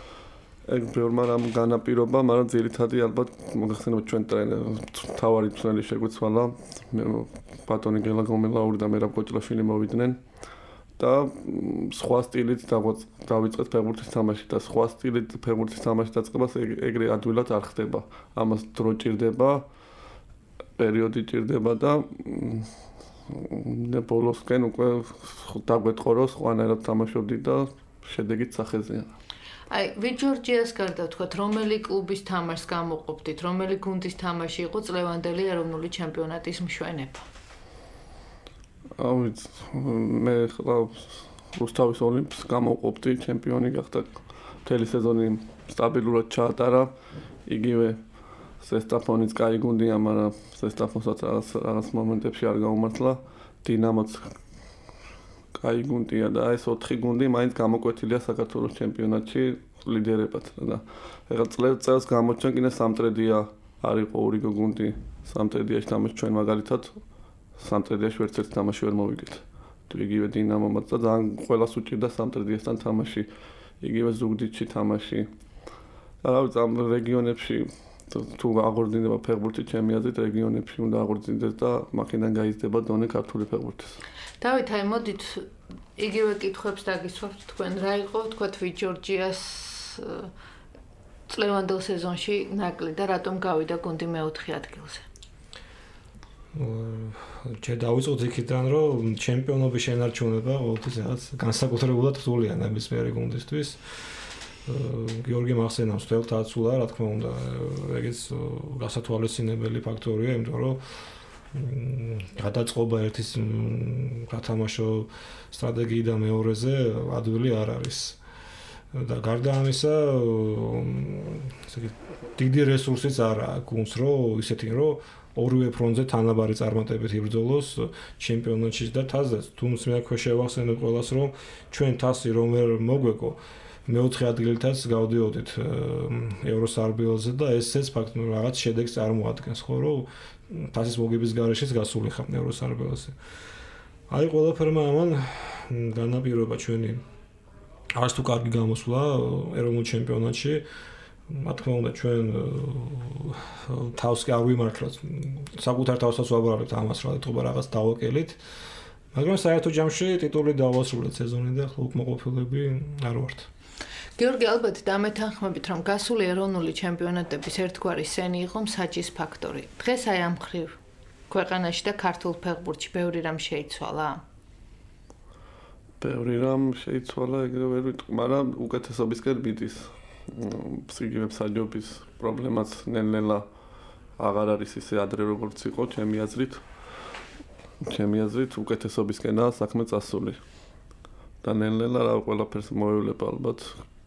ეგ ბევრმა რამ განაპირობა, მაგრამ ძირითადად ალბათ მოგახსენებთ ჩვენ თავარი მცველი შეგვიცვალა, ბატონი გელა გომელაური და მერაბ კოჭლაშვილი მოვიდნენ და სხვა სტილით დავიწყეთ ფეხბურთის თამაში და სხვა სტილით ფეხბურთის თამაში დაწყებას ეგრე ადვილად არ ხდება. ამას დრო ჭირდება, პერიოდი ჭირდება და და ბოლოსკენ უკვე დაგვეტყო რომ სხვანაირად თამაშობდი და შედეგით სახეზეა. აი, ვიჯორჯიას გარდა თქვათ, რომელი კლუბის თამაშს გამოყოფდით, რომელი გუნდის თამაში იყო წლევანდელი ეროვნული ჩემპიონატის მშვენება? ავიც მე ხლა რუსთავის ოლიმპს გამოყოფდი, ჩემპიონი გახდა. მთელი სეზონი სტაბილურად ჩაატარა. იგივე სესტაფონიც კაი გუნდია, მაგრამ სესტაფონსაც რაღაც რაღაც მომენტებში არ გაუმართლა. დინამოც კაი გუნდია და ეს ოთხი გუნდი მაინც გამოკვეთილია საქართველოს ჩემპიონატში ლიდერებად და ეხლა წელს გამოჩენკინე სამტრედია არ იყო ურიგო გუნდი, სამტრედიაში თამაში ჩვენ მაგალითად სამტრედიაში ვერც ერთ თამაში ვერ მოვიგეთ. თუ იგივე დინამომაც და ძალიან ყველას უჭირდა სამტრედიასთან თამაში, იგივე ზუგდიდში თამაში. და რა ვიცი, ამ რეგიონებში თუ აღორძინდება ფეხბურთი ჩემი აზრით, რეგიონებში უნდა აღორძინდეს და მაქედან გაიზრდება დონე ქართული ფეხბურთის. დავით, აი მოდით იგივე კითხვებს დაგისვამთ თქვენ, რა იყო თქვათ ვიჯორჯიას წლევანდელ სეზონში ნაკლი და რატომ გავიდა გუნდი მეოთხე ადგილზე? ჯერ დავიწყოთ იქიდან, რომ ჩემპიონობის შენარჩუნება ყოველთვის რაღაც განსაკუთრებულად რთულია ნებისმიერი გუნდისთვის. გიორგი მახსენავს თელთ აცულა, რა თქმა უნდა, ეგეც გასათვალისწინებელი ფაქტორია, იმიტომ რომ გადაწყობა ერთის გათამაშო სტრატეგიიდან მეორეზე ადვილი არ არის. და გარდა ამისა, დიდი რესურსიც არ აქვს გუნდს, რომ ისეთი რომ ორივე ფრონტზე თანაბარი წარმატებით იბრძოლოს ჩემპიონატში და თასზე. თუმცა მე აქვე შევახსენებ ყველას, რომ ჩვენ თასი რომ ვერ მოგვეკო, მეოთხე ადგილითაც გავდიოდით ევროსარბიელზე და ესეც ფაქტობრივად რაღაც შედეგს წარმოადგენს, ხო, რომ თასის მოგების გარეშეც გასული ხარ ევროსარბიელზე. აი ყველაფერმა ამან განაპირობა ჩვენი არც თუ კარგი გამოსვლა ეროვნულ ჩემპიონატში. რა თქმა უნდა ჩვენ თავს კი არ ვიმართლოთ. საკუთარ თავსაც ვაბარებთ ამას, რა თქმა უნდა რაღაც დავაკელით. მაგრამ საერთო ჯამში ტიტული დავასრულეთ სეზონი და უკმაყოფილები არ ვართ. გიორგი, ალბათ დამეთანხმებით, რომ გასული ეროვნული ჩემპიონატების ერთგვარი სენი იყო მსაჯის ფაქტორი. დღეს აი ამ მხრივ ქვეყანაში და ქართულ ფეხბურთში ბევრი რამ შეიცვალა? ბევრი რამ შეიცვალა, ეგრევე ვერ ვიტყვი, მაგრამ უკეთესობისკენ მიდის. იგივე მსაჯობის პრობლემაც ნელ-ნელა აღარ არის ისე ადრე როგორც იყო, ჩემი აზრით. ჩემი აზრით უკეთესობისკენაა საქმე წასული. და ნელ-ნელა რა ყველაფერს მოევლება ალბათ.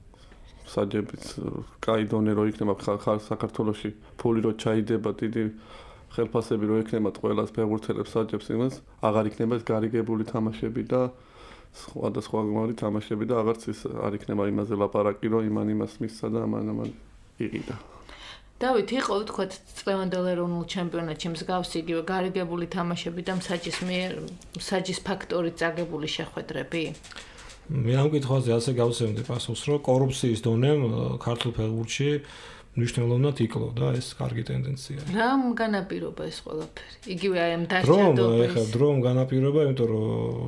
მსაჯებით კაი დონე რო იქნება საქართველოში, ფული რო ჩაიდება, დიდი ხელფასები რო ექნებათ ყველას ფეხბურთელებს საჯებს იმას, აღარ იქნება ეს გარიგებული თამაშები და სხვადასხვაგვარი თამაშები და აღარც ის არ იქნება იმაზე ლაპარაკი, რომ იმან იმას მისცა და ამან ამან იყიდა. დავით, იყო ვთქვათ წლევანდელ ეროვნულ ჩემპიონატში მსგავსი იგივე გარიგებული თამაშები და მსაჯის მიერ მსაჯის ფაქტორით წაგებული შეხვედრები? მე ამ კითხვაზე ასე გავსევდი პასუხს, რომ კორუფციის დონემ ქართულ ფეხბურთში მნიშვნელოვნად იკლოდა, ეს კარგი ტენდენციაა. რამ განაპირობა ეს ყველაფერი? იგივე აი ამ დაჭერდობის. ეხლა დრომ განაპირობა, იმიტომ რომ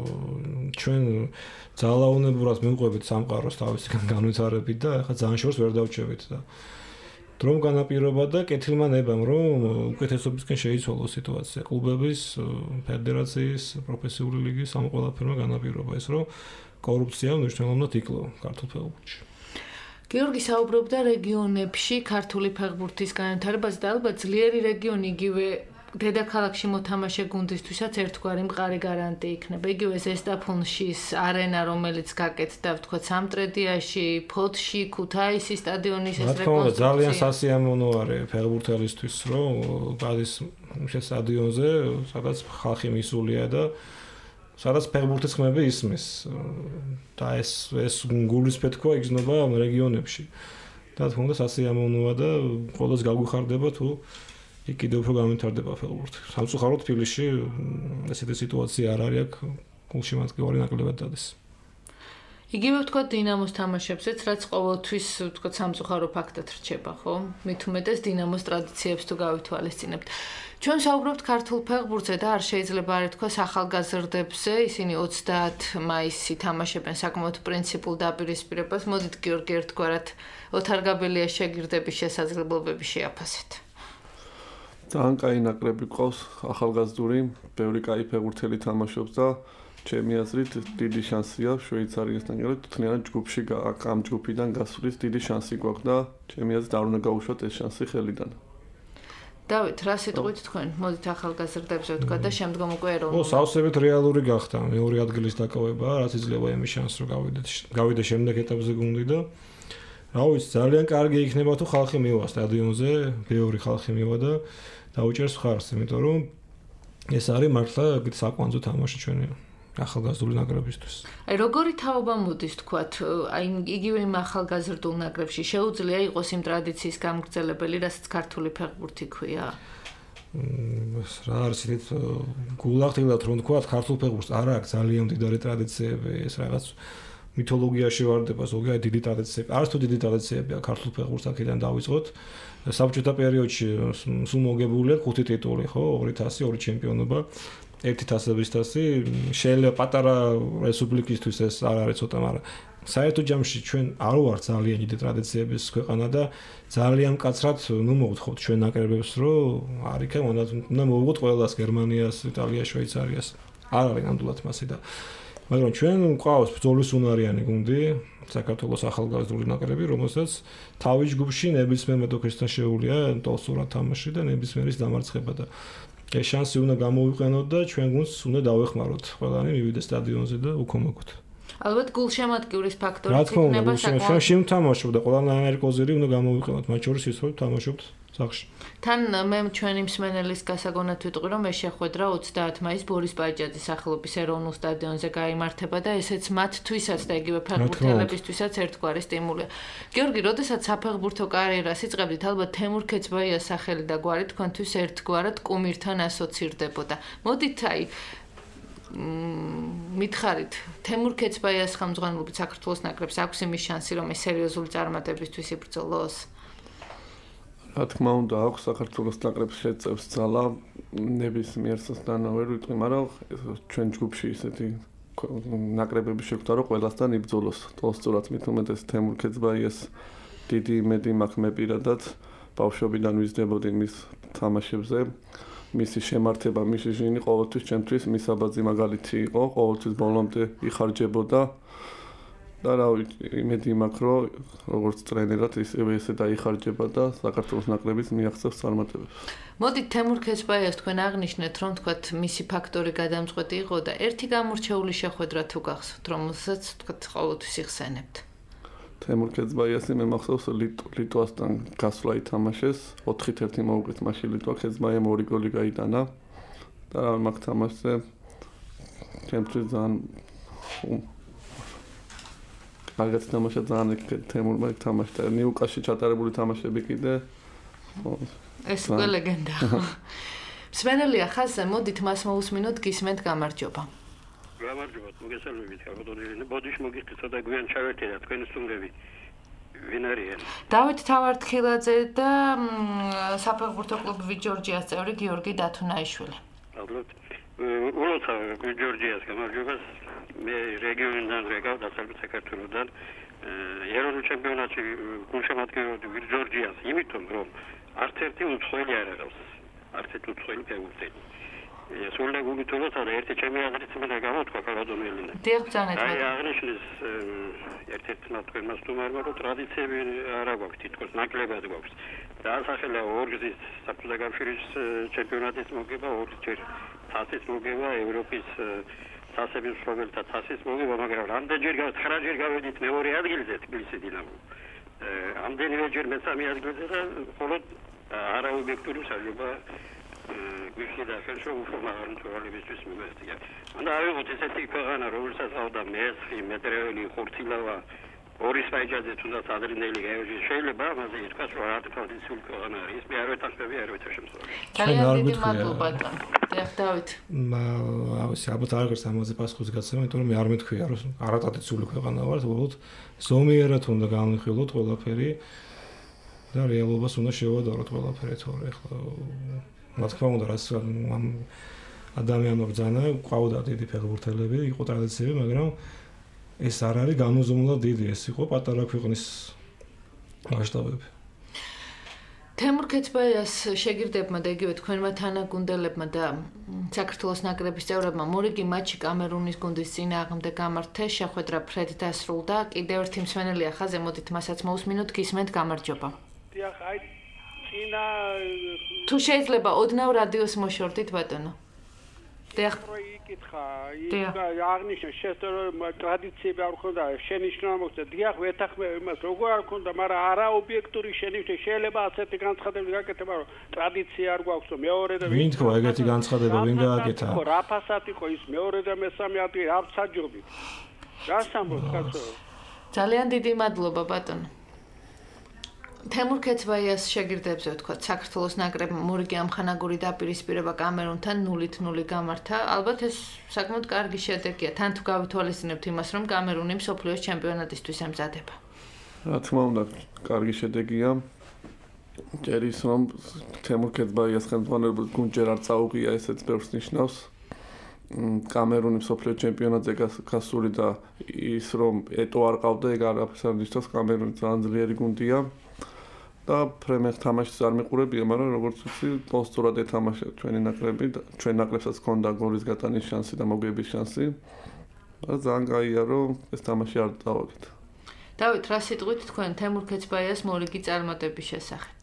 ჩვენ ძალაუნებურად მივყვებით სამყაროს თავისგან განვითარებით და ეხლა ძალიან შორს ვერ დავჭებით და დრომ განაპირობა და კეთილმა ნებამ, რომ უკეთესობისკენ შეიცვალოს სიტუაცია. კლუბების, ფედერაციის, პროფესიული ლიგის ამ ყველაფერმა განაპირობა ეს, რომ კორუფცია მნიშვნელოვნად იკლო ქართულ ფეხბურთში. გიორგი საუბრობდა რეგიონებში ქართული ფეხბურთის განვითარებაზე და ალბათ ძლიერი რეგიონი იგივე დედაქალაქში მოთამაშე გუნდისთვისაც ერთგვარი მყარი გარანტი იქნება. იგივე ზესტაფონშის არენა, რომელიც გაკეთდა, ვთქვათ, სამტრედიაში, ფოთში, ქუთაისის სტადიონის ეს რეკონსტრუქცია. ძალიან სასიამოვნო არის ფეხბურთელისთვის, რომ გადის ეს სტადიონზე, სადაც ხალხი მისულია და სადაც ფეხბურთის ხმები ისმის. და ეს ეს გულისფეთქვა იგრძნობა ამ რეგიონებში. და თქმა უნდა სასიამოვნოა და ყოველს გაგვიხარდება თუ იქ კიდევ უფრო განვითარდება ფეხბურთი. სამწუხაროდ თბილისში ესეთი სიტუაცია არ არის, აქ გულშემატკივარი ნაკლებად დადეს. იგივე ვთქვათ დინამოს თამაშებზეც, რაც ყოველთვის ვთქვათ სამწუხარო ფაქტად რჩება, ხო? მით უმეტეს დინამოს ტრადიციებს თუ გავითვალისწინებთ. ჩვენ საუბრობთ ქართულ ფეხბურთზე და არ შეიძლება არ ითქვას ახალგაზრდებზე, ისინი ოცდაათ მაისს თამაშობენ საკმაოდ პრინციპულ დაპირისპირებას. მოდით გიორგი ერთგვარად ოთარგაბელიას შეგირდების შესაძლებლობები შეაფასეთ. ძალიან კაი ნაკრები ყავს ახალგაზრდური, ბევრი კაი ფეხბურთელი თამაშობს და ჩემი აზრით დიდი შანსია შვეიცარიასთან ერთად თუნდაც ჯგუფში ამ ჯგუფიდან გასვლის დიდი შანსი გვაქვს და ჩემი აზრით არ უნდა გაუშვათ ეს შანსი ხელიდან. დავით, რა სიტყვით თქვენ? მოდით ახალგაზრდებზე ვთქვა და შემდგომ უკვე ეროვნულ. ო, სავსებით რეალური გახდა მეორე ადგილის დაკავება, რაც იძლევა იმის შანსს რომ გავიდეთ, გავიდე შემდეგ ეტაპზე გუნდი და რა ვიცი, ძალიან კარგი იქნება თუ ხალხი მივა სტადიონზე, ბევრი ხალხი მივა და დაუჭერს ხარს, იმიტომ რომ ეს არის მართლა საკვანძო თამაში ჩვენი ახალგაზრდული ნაკრებისთვის. აი როგორი თაობა მოდის თქვათ, აი იგივე იმ ახალგაზრდულ ნაკრებში შეუძლია იყოს იმ ტრადიციის გამგრძელებელი, რასაც ქართული ფეხბურთი ქვია? რა არის ისეთ გულახდილად რომ თქვათ, ქართულ ფეხბურთს არ აქვს ძალიან მდიდარი ტრადიციები, ეს რაღაც მითოლოგიაში ვარდება ზოგადად დიდი ტრადიციები. არც თუ დიდი ტრადიციებია ქართულ ფეხბურთს აქედან დავიწყოთ. საბჭოთა პერიოდში სულ მოგებულია ხუთი ტიტული, ხო, ორი თასი, ორი ჩემპიონობა. ერთი თასების თასი შეიძლება პატარა რესპუბლიკისთვის ეს არ არის ცოტა, მაგრამ საერთო ჯამში ჩვენ არ ვართ ძალიან დიდი ტრადიციების ქვეყანა და ძალიან მკაცრად ნუ მოვთხოვთ ჩვენ ნაკრებებს, რომ არ იქა უნდა მოვუღოთ ყველას გერმანიას, იტალიას, შვეიცარიას. არ არის ნამდვილად მასე და მაგრამ ჩვენ გვყავს ბრძოლის უნარიანი გუნდი, საქართველოს ახალგაზრდული ნაკრები, რომელსაც თავის ჯგუფში ნებისმიერ მეტოქესთან შეუულია ტოლსურად თამაში და ნებისმიერის დამარცხება და ეს შანსი უნდა გამოვიყენოთ და ჩვენ გუნდს უნდა დავეხმაროთ. ყველანი მივიდეს სტადიონზე და უქომოგოთ. ალბათ გულშემატკივრის ფაქტორიც იქნება საკმაოდ. ჩვენ შემთამაშობ და ყველანაირი კოზირი უნდა გამოვიყენოთ, მათ შორის ის რომ თამაშობთ სახში. თან მე ჩვენი მსმენელის გასაგონად ვიტყვი, რომ ეს შეხვედრა ოცდაათი მაისს ბორის პაიჭაძის სახელობის ეროვნულ სტადიონზე გაიმართება და ესეც მათთვისაც და იგივე ფეხბურთელებისთვისაც ერთგვარი სტიმულია. გიორგი, როდესაც საფეხბურთო კარიერას იწყებდით, ალბათ თემურ ქეცბაიას სახელი და გვარი თქვენთვის ერთგვარად კუმირთან ასოცირდებოდა. მოდით აი მითხარით, თემურ ქეცბაიას ხელმძღვანელობით საქართველოს ნაკრებს აქვს იმის შანსი, რომ ეს სერიოზული წარმატებისთვის იბრძოლოს? რა თქმა უნდა, აქვს საქართველოს ნაკრებს შეწევს ძალა, ნებისმიერ სასტანო ვერ ვიტყვი, მაგრამ ჩვენ ჯგუფში ისეთი ნაკრებები შეგვდა, რომ ყველასთან იბრძოლოს. თორსწორად მით უმეტეს თემურ ქეცბაიას დიდი იმედი მაქვს მე პირადად, ბავშვობიდან ვიზრდებოდი მის თამაშებზე. მისი შემართება, მისი ჟინი ყოველთვის ჩემთვის მისაბაძი მაგალითი იყო, ყოველთვის ბოლომდე იხარჯებოდა და რა იმედი მაქვს, რომ როგორც ტრენერად ისევე ესე დაიხარჯება და საქართველოს ნაკრების მიაღწევს წარმატებებს. მოდით თემურ ქეცბაიას თქვენ აღნიშნეთ, რომ თქვათ მისი ფაქტორი გადამწყვეტი იყო და ერთი გამორჩეული შეხვედრა თუ გახსოვთ, რომელსაც თქვათ ყოველთვის იხსენებთ. თემურ ქეცბაიასი მე მახსოვს ლიტვასთან გასვლა ითამაშეს, ოთხით ერთი მოუკლეთ მაშინ ლიტვა, ქეცბაიამ ორი გოლი გაიტანა და რა მაგ თამაშზე ჩემთვის ძალიან კარგად თამაშა ძალიან თემურმა თამაშდა. ნიუკასში ჩატარებული თამაშები კიდე ეს უკვე ლეგენდა. მსმენელია ხაზზე, მოდით მას მოусმინოთ, გისმენთ გამარჯობა. გამარჯობათ, მოგესალმებით, კაბოდონელი. ბოდიში მოგიხსნა და გვიან ჩავერთე თქვენი სტუმრები. ვინ არიან? დავით თავართხილაძე და საფეხბურთო კლუბ ვიჯორჯიას წევრი გიორგი დათუნაიშვილი. ალბათ. ულოცა ვიჯორჯიას გამარჯობას. მე რეგიონიდან ვეგავ დასავლეთ საქართველოსთან ეროვნულ ჩემპიონატში გულშემატკივრობდი ვიჯორჯიას, იმიტომ რომ არც ერთი უცხოელი არ არის. არც ერთი უცხოელი ფეხბურთელი. სულ გულითულოთ და ერთი ჩემი აზრით მე გამოთქვა კაბოდონელი. დიახ, ძალიან აი აღნიშნეს ერთ-ერთ თქვენმა სტუმარმა რომ ტრადიციები არ აქვს თითქოს ნაკლებად გვაქვს. და ასახელა ორგზის საფეხბურთო კავშირის ჩემპიონატის მოგება, ორჯერ თასის მოგება, ევროპის თასების პრობლემთა თასის მოგება, მაგრამ რამდენჯერ ცხრაჯერ გავედით მეორე ადგილზე თბილისის დინამო. ამდენივეჯერ მესამე ადგილზე და მხოლოდ არაობიექტური საჯობა გვიხიდა ხელშო უხმარან თვალებისთვის მოგესწია. და ავიღოთ ესეთი ქვეყანა, რომელსაც ავდა მესხი, მეტრეული, ხურცილავა, ორი სპაიჯაძე თუნდაც ადრინდელი გაიჟი შეიძლება ამაზე ითქვას, რომ რა ტრადიციული ქვეყანა არის. მე არ ვეთანხმები, არ ვეთანხმები. ძალიან დიდი მადლობა. დიახ, დავით. ავსი ალბათ არ გქონს ამაზე პასუხის გაცემა, იმიტომ რომ მე არ მეთქვია, რომ არატრადიციული ქვეყანა ვარ, უბრალოდ ზომიერად უნდა განვიხილოთ ყველაფერი და რეალობას უნდა შევადაროთ ყველაფერი, თორე ახლა რა თქმა უნდა, რაც ამ ადამიანურ ბრძანა ყავდა დიდი ფეხბურთელები, იყო ტრადიციები, მაგრამ ეს არ არის განუზომლად დიდი, ეს იყო პატარა ქვეყნის მასშტაბები. თემურ ქეცბაიას შეგირდებმა და იგივე თქვენმა თანაგუნდელებმა და საქართველოს ნაკრების წევრებმა მორიგი მატჩი კამერუნის გუნდის წინააღმდეგ გამართეს, შეხვედრა ფრედ დასრულდა. კიდევ ერთი მსმენელია ხაზე, მოდით მასაც მოусმინოთ, გისმენთ გამარჯობა. დიახ, აი წინა თუ შეიძლება ოდნავ რადიოს მოშორდით ბატონო. დიახ. იკითხა, აღნიშნე შესწორ ტრადიციები არ ხონდა, შენიშვნა მოხდა. დიახ, ვეთანხმები იმას, როგორ არ ხონდა, მაგრამ არა ობიექტური შენიშვნა. შეიძლება ასეთი განცხადები გაკეთება, რომ ტრადიცია არ გვაქვს, რომ მეორე და ვინ თქვა ეგეთი განცხადება, ვინ გააკეთა? რა ფასად იყო ის მეორე და მესამე ადგილი, რა საჯობი. გასამბოთ, კაცო. ძალიან დიდი მადლობა ბატონო. თემურ ქეცბაიას შეგირდებზე ვთქვათ, საქართველოს ნაკრებმა მორიგი ამხანაგური დაპირისპირება კამერუნთან ნულით ნული გამართა. ალბათ ეს საკმაოდ კარგი შედეგია. თან თუ გავითვალისწინებთ იმას, რომ კამერუნი მსოფლიოს ჩემპიონატისთვის ემზადება. რა თქმა უნდა, კარგი შედეგია. წერის რომ თემურ ქეცბაიას ხელმძღვანელობით გუნჯერ არ წაუღია, ესეც ბევრს ნიშნავს. კამერუნის მსოფლიო ჩემპიონატზე გასული და ის რომ ეტო არ ყავდა, ეგ არაფერს არ ნიშნავს, კამერუნი ძალიან ძლიერი გუნდია. და პრემიერ თამაშს არ მიყურებია, მაგრამ როგორც ვიცი, პოსტურად ეთამაშა ჩვენი ნაკრები და ჩვენ ნაკრებსაც ჰქონდა გოლის გატანის შანსი და მოგების შანსი. და ძალიან კაია, რომ ეს თამაში არ დავაგეთ. დავით, რა სიტყვით თქვენ თემურ ქეცბაიას მორიგი წარმატების შესახებ?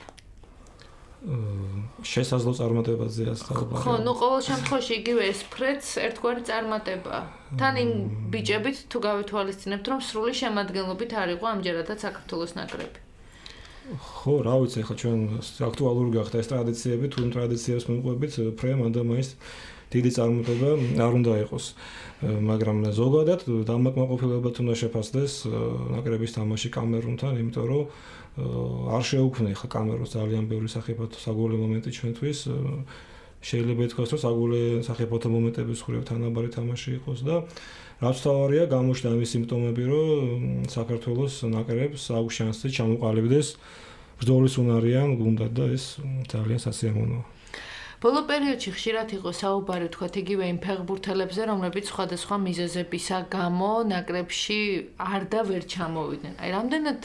შესაძლო წარმატებაზეა საუბარი. ხო, ნუ ყოველ შემთხვევაში იგივე ეს ფრედს ერთგვარი წარმატებაა. თან იმ ბიჭებით თუ გავითვალისწინებთ, რომ სრული შემადგენლობით არ იყო ამჯერადაც საქართველოს ნაკრები. ხო, რა ვიცი, ხო ჩვენ აქტუალური გახდა ეს ტრადიციები, თუ იმ ტრადიციებს მივყვებით, ფრემ ანდა მაინც დიდი წარმატება არ უნდა იყოს. მაგრამ ზოგადად დამაკმაყოფილებლად უნდა შეფასდეს ნაკრების თამაში კამერუნთან, იმიტომ რომ არ შეუქმნა ხა კამერუნს ძალიან ბევრი სახიფათო საგოლე მომენტი ჩვენთვის. შეიძლება ითქვას, რომ საგოლე სახიფათო მომენტების ხურევ თანაბარი თამაში იყოს და რაც თავარია გამოჩნდა ამის სიმპტომები, რომ საქართველოს ნაკრებს აქვს შანსი ჩამოყალიბდეს ბრძოლის უნარიან გუნდად და ეს ძალიან სასიამოვნოა. ბოლო პერიოდში ხშირად იყო საუბარი თქვათ იგივე იმ ფეხბურთელებზე, რომლებიც სხვადასხვა მიზეზებისა გამო ნაკრებში არ და ვერ ჩამოვიდნენ. აი რამდენად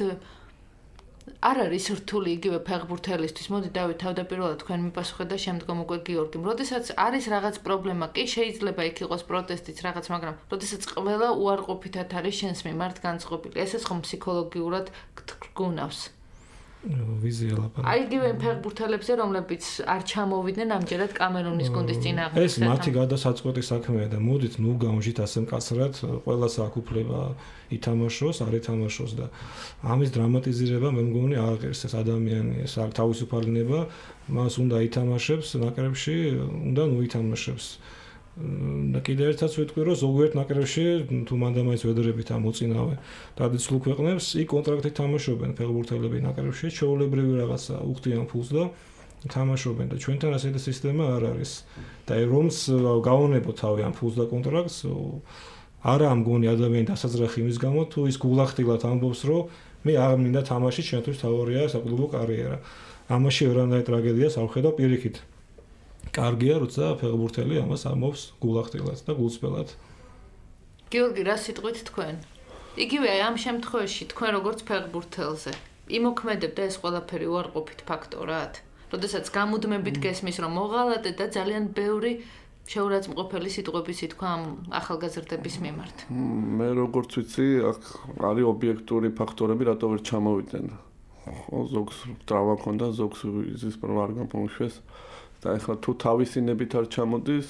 არ არის რთული იგივე ფეხბურთელისთვის. მოდი დავით თავდაპირველად თქვენ მიპასუხეთ და შემდგომ უკვე გიორგიმ. როდესაც არის რაღაც პრობლემა, კი შეიძლება იქ იყოს პროტესტიც რაღაც, მაგრამ როდესაც ყველა უარყოფითად არის შენს მიმართ განწყობილი, ესეც ხომ ფსიქოლოგიურად გგუნავს. ვიზია ლაპარაკი. აი იგივე ფეხბურთელებზე, რომლებიც არ ჩამოვიდნენ ამჯერად კამერუნის გუნდის წინააღმდეგ. ეს მათი გადასაწყვეტი საქმეა და მოდით ნუ გამჟით ასე მკაცრად, ყველას აქვს უფლება ითამაშოს, არ ითამაშოს და ამის დრამატიზირება მე მგონი აღერს ეს ადამიანი, ეს აქვს თავისუფალინება, მას უნდა ითამაშებს ნაკრებში, უნდა ნუ ითამაშებს. და კიდევ ერთაც ვიტყვი, რომ ზოგიერთ ნაკრებში თუ მანდამაის ვედრებით ამოწინავე ტრადიციულ ქვეყნებს, იქ კონტრაქტით თამაშობენ ფეხბურთელები ნაკრებში, ჩვეულებრივი რაღაცა უხდიან ფულს და თამაშობენ და ჩვენთან ასეთი სისტემა არ არის. და რომს გავონებო თავი ამ ფულს და კონტრაქტს, არა მგონი ადამიანი დასაძრახი იმის გამო, თუ ის გულახდილად ამბობს, რომ მე არ მინდა თამაში, ჩვენთვის თავარია საკლუბო კარიერა. ამაში ვერანაირ ტრაგედიას არ ვხედავ პირიქით. კარგია, როცა ფეხბურთელი ამას ამბობს გულახდილად და გულწრფელად. გიორგი, რა სიტყვით თქვენ? იგივე ამ შემთხვევაში თქვენ როგორც ფეხბურთელზე იმოქმედებდა ეს ყველაფერი უარყოფით ფაქტორად? როდესაც გამუდმებით გესმის, რომ მოღალატე და ძალიან ბევრი შეურაცხმყოფელი სიტყვების ითქვა ამ ახალგაზრდების მიმართ. მე როგორც ვიცი, აქ არის ობიექტური ფაქტორები, რატო ვერ ჩამოვიდნენ. ხო, ზოგს ტრავმა ჰქონდა, ზოგს ის პრობლემა არ გამომშვეს. და ახლა თუ თავისინებით არ ჩამოდის,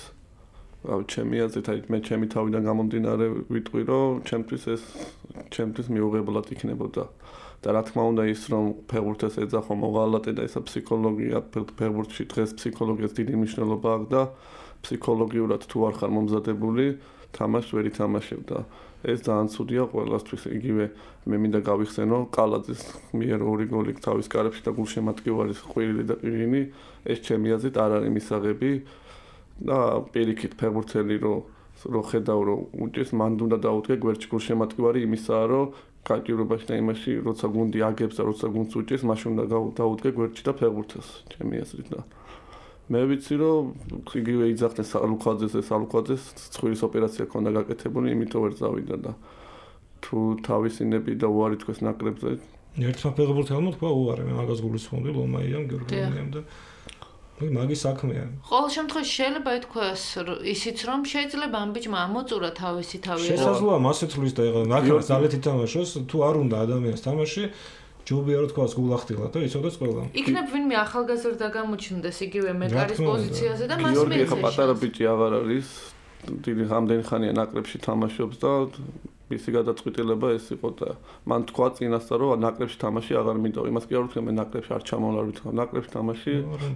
რა ჩემი აზრით, აი მე ჩემი თავიდან გამომდინარე ვიტყვი, რომ ჩემთვის ეს ჩემთვის მიუღებლად იქნებოდა. და რა თქმა უნდა ის რომ ფეხბურთს ეძახო მოღალატე და ისა ფსიქოლოგია ფეხბურთში დღეს ფსიქოლოგიას დიდი მნიშვნელობა აქვს და ფსიქოლოგიურად თუ არ ხარ მომზადებული, თამაშს ვერ ითამაშებ და ეს ძალიან ცუდია ყველასთვის. იგივე მე მინდა გავიხსენო კალაძის მიერ ორი გოლი თავის კარებში და გულშემატკივარის ყვირილი და ყირინი, ეს ჩემი აზრით არ არის მისაღები და პირიქით ფეხბურთელი რო რო ხედავ რომ უჭის მან უნდა დაუდგე გვერდში გულშემატკივარი იმისაა რომ გაჭირობაში და იმაში როცა გუნდი აგებს და როცა გუნდს უჭის მაშინ უნდა დაუდგე გვერდში და ფეხბურთს ჩემი აზრით და მე ვიცი რომ იგივე იძახდნენ სალუქაძეს ეს სალუქაძეს ცხვირის ოპერაცია ქონდა გაკეთებული, იმიტომ ვერ წავიდა და თუ თავისინები და უარი თქვეს ნაკრებზე ერთმა ფეხბურთელმა თქვა უარი, მე მაგას გულისხმობდი ლომაიამ გიორგიამ და ნუ მაგის საქმეა. ყოველ შემთხვევაში შეიძლება ითქვას ისიც რომ შეიძლება ამ ბიჭმა ამოწურა თავისი თავი. შესაძლოა მასე თulis და ეხლა ნაკრებს ძალეთ ითამაშოს, თუ არ უნდა ადამიანს თამაში ჯობია რომ თქვას გულახდილად და იცოდეს ყველა. იქნებ ვინმე ახალგაზრდა გამოჩნდეს იგივე მეტარის პოზიციაზე და მას მიეცეს. გიორგი ხა პატარა ბიჭი აღარ არის. დიდი რამდენი ხანია ნაკრებში თამაშობს და მისი გადაწყვეტილება ეს იყო და მან თქვა წინასწარ რომ ნაკრებში თამაში აღარ მინდა. იმას კი არ ვთქვი მე ნაკრებში არ ჩამოვლავით. ნაკრებში თამაში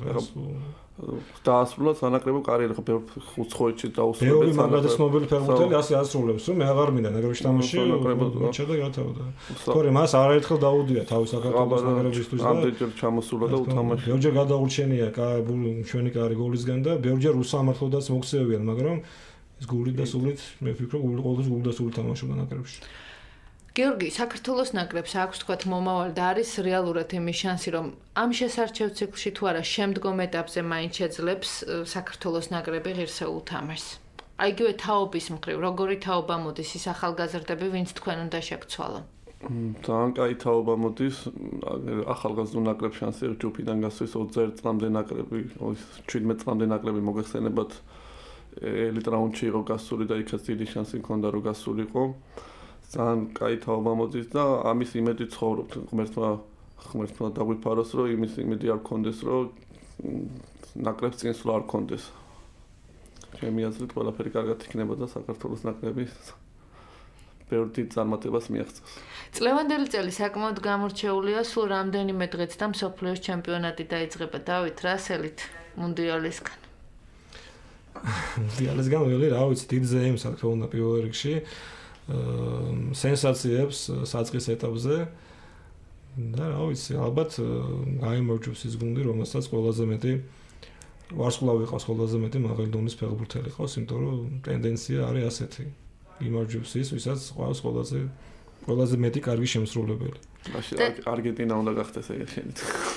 დაასრულა სანაკრებო კარიერა ხო უცხოეთში დაუსრულა. ბევრი მაგადაცნობილი ფეხბურთელი ასე ასრულებს რომ მე აღარ მინდა ნაკრებში თამაში. მოჩერდა გათავდა. თორე მას არაერთხელ დაუდია თავის საქართველოს ნაკრებისთვის და ამდენჯერ ჩამოსულა და უთამაში. ბევრჯერ გადაურჩენია ჩვენი კარი გოლისგან და ბევრჯერ უსამართლოდაც მოქცევიან, მაგრამ ეს გული და სულით მე ვფიქრობ გული ყოველთვის გული და სულით თამაშობდა ნაკრებში. გიორგი, საქართველოს ნაკრებს აქვს თქვათ მომავალი და არის რეალურად იმის შანსი რომ ამ შესარჩევ ციკლში თუ არა შემდგომ ეტაპზე მაინც შეძლებს საქართველოს ნაკრები ღირსეულ თამაშს. აი იგივე თაობის მხრივ, როგორი თაობა მოდის ის ახალგაზრდები, ვინც თქვენ უნდა შეგცვალო? ძალიან კაი თაობა მოდის, ახალგაზრდულ ნაკრებს შანსი ჯგუფიდან გასვლის ოცდაერთი წლამდე ნაკრები, შვიდმეტ წლამდე ნაკრები მოგეხსენებათ ელიტ რაუნდში იყო გასული და იქაც დიდი შანსი ჰქონდა რომ გასულიყო. ძალიან კაი თაობა მოდის და ამის იმედი ცხოვრობთ. ღმერთმა ღმერთმა დაგვიფაროს რომ იმის იმედი არ გქონდეს რომ ნაკრებს წინსვლა არ გქონდეს. ჩემი აზრით ყველაფერი კარგად იქნება და საქართველოს ნაკრები ბევრ დიდ წარმატებას მიაღწევს. წლევანდელი წელი საკმაოდ გამორჩეულია, სულ რამდენიმე დღეც და მსოფლიოს ჩემპიონატი დაიწყება. დავით, რა სელით მუნდიალისგან? მუნდიალისგან ველი, რა ვიცი, დიდ ზეიმს რა თქმა უნდა პირველ რიგში. სენსაციებს საწყის ეტაპზე და რა ვიცი, ალბათ გაიმარჯვებს ის გუნდი, რომელსაც ყველაზე მეტი ვარსკვლავი ყავს, ყველაზე მეტი მაღალი დონის ფეხბურთელი ყავს, იმიტომ რომ ტენდენცია არის ასეთი. იმარჯვებს ის, ვისაც ყავს ყველაზე ყველაზე მეტი კარგი შემსრულებელი. არგენტინა უნდა გახდეს ეგ შენით.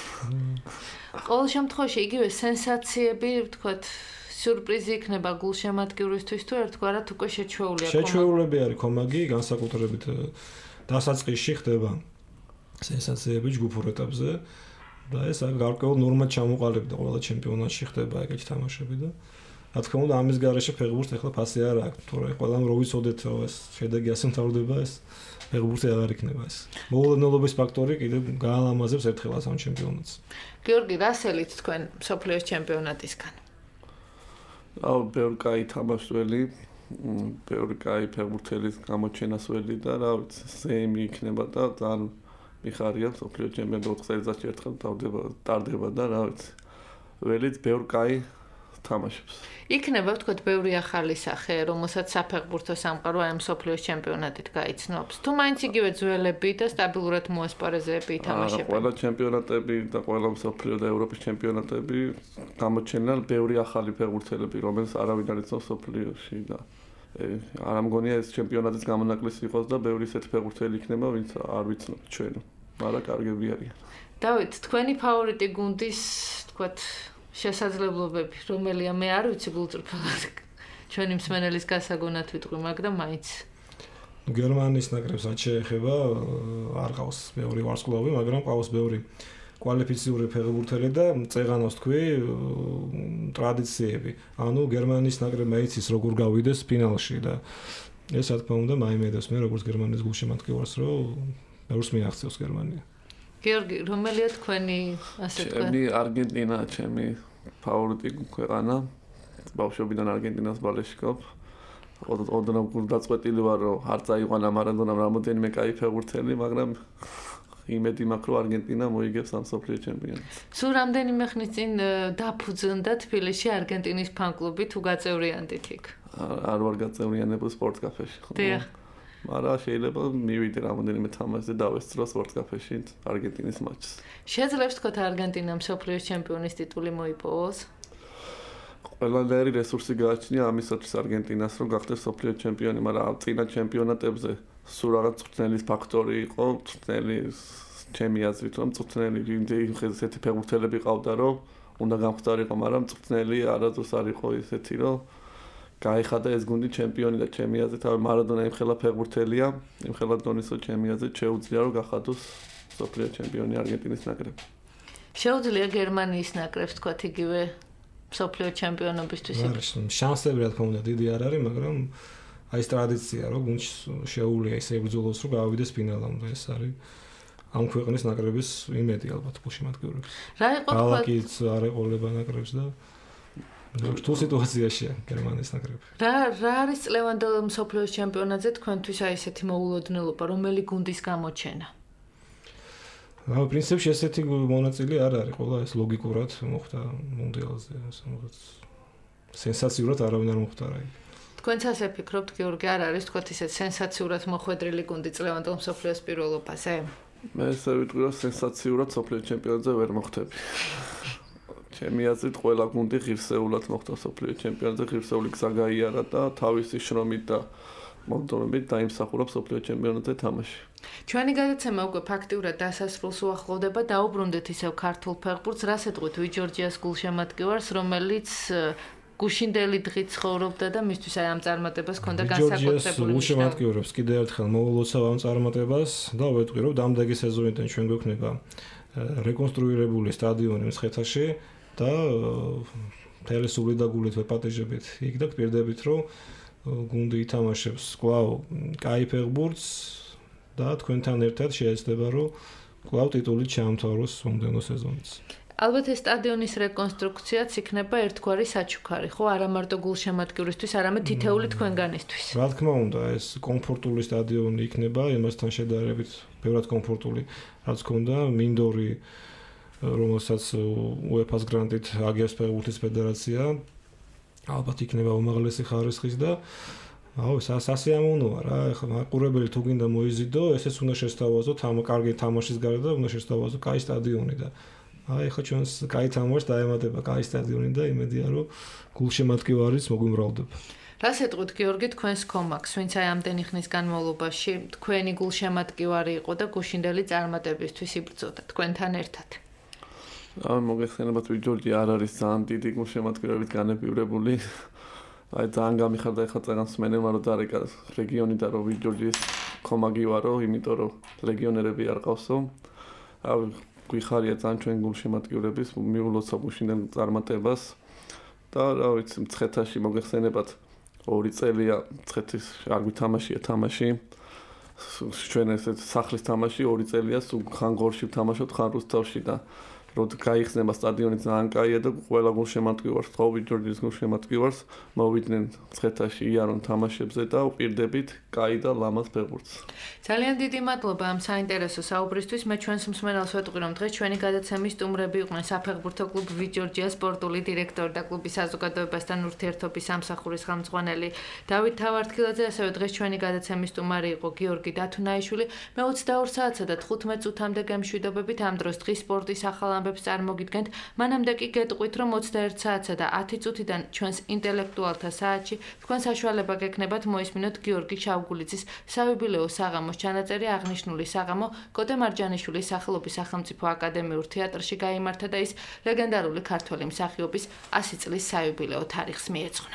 ყოველ შემთხვევაში იგივე სენსაციები, ვთქვათ, სიურპრიზი იქნება გულშემატკივრისთვის თუ ერთგვარად უკვე შეჩვეულია. შეჩვეულები არის კომაგი, განსაკუთრებით დასაწყისში ხდება სენსაციები ჯგუფურ ეტაპზე და ეს გარკვეულ ნორმად ჩამოყალიბდა ყველა ჩემპიონატში ხდება ეგეთი თამაშები და რა თქმა უნდა ამის გარეშე ფეხბურთს ახლა ფასი არ აქვს, თორე ყველამ რო ვიცოდეთ რომ ეს შედეგი ასე მთავრდება ეს ფეხბურთი აღარ იქნება ეს. მოულოდნელობის ფაქტორი კიდევ გაალამაზებს ერთხელაც ამ ჩემპიონატს. გიორგი, რა სელით თქვენ მსოფლიოს ჩემპიონატისგან? აუ, ბევრი კაი თამაშველი, ბევრი კაი ფეხბურთელის გამოჩენას ველი და რა ვიცი, ზეიმი იქნება და ძალიან მიხარია მსოფლიო ჩემპიონატი ოთხ წელიწადში ერთხელ დავდება, ტარდება და რა ვიცი. ველით ბევრი კაი თამაშობს. იქნება ვთქვათ ბევრი ახალი სახე, რომელსაც საფეხბურთო სამყარო აი მსოფლიოს ჩემპიონატით გაიცნობს. თუ მაინც იგივე ძველები და სტაბილურად მოასპარეზეები ითამაშებენ. ყველა ჩემპიონატები და ყველა მსოფლიო და ევროპის ჩემპიონატები გამოჩენილ ბევრი ახალი ფეხბურთელები, რომელს არავინ არ იცნობს მსოფლიოში და არ ამგონია ეს ჩემპიონატის გამონაკლისი იყოს და ბევრი ისეთი ფეხბურთელი იქნება, ვინც არ ვიცნობთ ჩვენ. მაგრამ კარგები არიან. დავით, თქვენი ფავორიტი გუნდის, ვთქვათ, შესაძლებლობები, რომელია მე არ ვიცი გულწრფელად. ჩვენი მსმენელის გასაგონად ვიტყვი, მაგრამ მაინც. გერმანიის ნაკრებს რაც შეეხება, არ ყავს ბევრი ვარსკვლავი, მაგრამ ყავს ბევრი კვალიფიციური ფეხბურთელი და წეღანოს თქვი ტრადიციები. ანუ გერმანიის ნაკრებმა იცის როგორ გავიდეს ფინალში და ეს რა თქმა უნდა მაიმედებს მე როგორც გერმანიის გულშემატკივარს, რომ ბევრს მიაღწევს გერმანია. გიორგი, რომელია თქვენი ასე თქვა? ჩემი არგენტინა, ჩემი ფავორიტი ქვეყანა. ბავშვობიდან არგენტინას ბალეში ვქობ. ოდნავ გულდაწყვეტილი ვარ, რომ არ წაიყვანა მარადონამ რამოდენიმე კაი ფეხბურთელი, მაგრამ იმედი მაქვს, რომ არგენტინა მოიგებს ამ მსოფლიო ჩემპიონატს. სულ რამდენიმე ხნის წინ დაფუძნდა თბილისში არგენტინის ფან-კლუბი, თუ გაწევრიანდით იქ? არ ვარ გაწევრიანებული სპორტ კაფეში. დიახ. მაგრამ შეიძლება მივიდე რამოდენიმე თამაშზე დავესწრო სპორტ კაფეში არგენტინის მატჩს. შეძლებს თქო არგენტინამ მსოფლიოს ჩემპიონის ტიტული მოიპოვოს? ყველანაირი რესურსი გააჩნია ამისათვის არგენტინას, რომ გახდეს მსოფლიო ჩემპიონი, მაგრამ წინა ჩემპიონატებზე სულ რაღაც წვრთნელის ფაქტორი იყო, წვრთნელი ჩემი აზრით, რომ წვრთნელი ისეთი ფეხბურთელები ყავდა, რომ უნდა გამხდარიყო, მაგრამ წვრთნელი არასდროს არ იყო ისეთი, რომ გაიხადა ეს გუნდი ჩემპიონი და ჩემი აზრით, ავე მარადონა იმხელა ფეხბურთელია, იმხელა დონისო ჩემი აზრით შეუძლია რომ გახადოს მსოფლიო ჩემპიონი არგენტინის ნაკრები. შეუძლია გერმანიის ნაკრებს თქვა იგივე მსოფლიო ჩემპიონობისთვის. შანსები რა თქმა უნდა დიდი არ არის, მაგრამ აი ეს ტრადიცია რომ გუნდს შეუძლია ისე ებრძოლოს რომ გავიდეს ფინალამდე, ეს არის ამ ქვეყნის ნაკრების იმედი ალბათ გულშემატკივრებს. რა იყო თქვა? ბალაკიც არ ეყოლება ნაკრებს და თუ სიტუაციაშია გერმანიის ნაკრები. რა რა არის წლევანდელ მსოფლიოს ჩემპიონატზე თქვენთვის აი ესეთი მოულოდნელობა, რომელი გუნდის გამოჩენა? რა პრინციპში ესეთი მონაწილე არ არის, ყველა ეს ლოგიკურად მოხდა მუნდიალზე, რაღაც სენსაციურად არავინ არ მოხდარა იქ. თქვენც ასე ფიქრობთ, გიორგი, არ არის თქვა ისეთ სენსაციურად მოხვედრილი გუნდი წლევანდელ მსოფლიოს პირველობაზე? მე ესე ვიტყვი, რომ სენსაციურად მსოფლიო ჩემპიონატზე ვერ მოხვდები. ჩემი აზრით, ყველა გუნდი ღირსეულად მოხდა მსოფლიო ჩემპიონატზე, ღირსეული გზა გაიარა და თავისი შრომით და მომდევნობით დაიმსახურა მსოფლიო ჩემპიონატზე თამაში. ჩვენი გადაცემა უკვე ფაქტიურად დასასრულს უახლოვდება, დაუბრუნდეთ ისევ ქართულ ფეხბურთს, რას ეტყვით ვიჯორჯიას გულშემატკივარს, რომელიც გუშინდელი დღით ცხოვრობდა და მისთვის აი ამ წარმატებას ჰქონდა განსაკუთრებული უშემატკივრებს კიდევ ერთხელ მოულოცავ ამ წარმატებას და ვეტყვი რომ დამდეგი სეზონიდან ჩვენ გვექნება რეკონსტრუირებული სტადიონი მცხეთაში და მთელი სული და გულით ვეპატეჟებით იქ და გვპირდებით რომ გუნდი ითამაშებს კვლავ კაი ფეხბურთს და თქვენთან ერთად შეეცდება რომ კვლავ ტიტულით ჩაამთავროს მომდევნო სეზონიც. ალბათ ეს სტადიონის რეკონსტრუქციაც იქნება ერთგვარი საჩუქარი, ხო, არა მარტო გულშემატკივრისთვის, არამედ თითეული თქვენგანისთვის. რა თქმა უნდა, ეს კომფორტული სტადიონი იქნება, იმასთან შედარებით ბევრად კომფორტული, რაც ჰქონდა მინდორი, რომელსაც უეფა-ს გრანტით აგებს ფეხბურთის ფედერაცია. ალბათ იქნება უმაღლესი ხარისხის და აუ, სასიამოვნოა რა, ეხლა მაყურებელი თუ გინდა მოიზიდო, ესეც უნდა შესთავაზოთ ამ კარგი თამაშის გარდა, უნდა შესთავაზო კაი სტადიონი და აი ხო ჩვენს კაი თამაშს დაემატება კაი სტადიონი და იმედია რომ გულშემატკივარიც მოგვიმრავლდება. რას ეტყვით გიორგი თქვენს კომაკს, ვინც აი ამდენი ხნის განმავლობაში თქვენი გულშემატკივარი იყო და გუშინდელი წარმატებისთვის იბრძოდა თქვენთან ერთად. აი მოგეხსენებათ რომ ჯორჯი არ არის ძალიან დიდი გულშემატკივრებით განეპირებული. აი ძალიან გამიხარდა ეხლა წეგანს მენელმა რომ დარეკა რეგიონი და რომ ჯორჯის კომაგი ვარო, იმიტომ რომ ლეგიონერები არ ყავსო. აი გვიხარია ძალიან ჩვენ გულშემატკივრების მიულოცავ გუშინდელ წარმატებას და რა ვიცი მცხეთაში მოგეხსენებათ ორი წელია მცხეთის არ გვითამაშია თამაში ჩვენ ესეთ სახლის თამაში ორი წელია სულ ხან გორში ვთამაშობთ ხან რუსთავში და როდ გაიხსნება სტადიონი ძალიან კაია და ყველა გულშემატკივარს თხოვი ჯორჯის გულშემატკივარს მოვიდნენ მცხეთაში იარონ თამაშებზე და უპირდებით კაი და ლამაზ ფეხბურთს. ძალიან დიდი მადლობა ამ საინტერესო საუბრისთვის. მე ჩვენს მსმენელს ვეტყვი რომ დღეს ჩვენი გადაცემის სტუმრები იყვნენ საფეხბურთო კლუბ ვიჯორჯია სპორტული დირექტორი და კლუბის საზოგადოებასთან ურთიერთობის სამსახურის ხელმძღვანელი დავით თავართქილაძე, ასევე დღეს ჩვენი გადაცემის სტუმარი იყო გიორგი დათუნაიშვილი. მე ოცდაორ საათსა და თხუთმეტ წუთამდე გემშვიდობებით ამ დროს დღის სპორტის ახალ ამბებს წარმოგიდგენთ. მანამდე კი გეტყვით რომ ოცდაერთ საათსა და ათი წუთიდან ჩვენს ინტელექტუალთა საათში თქვენ საშუალება გექნებათ მოისმინოთ გიორგი შავგულიძის საიუბილეო საღამოს ჩანაწერი აღნიშნული საღამო კოტე მარჯანიშვილის სახელობის სახელმწიფო აკადემიურ თეატრში გაიმართა და ის ლეგენდარული ქართველი მსახიობის ასი წლის საიუბილეო თარიღს მიეძღვნა.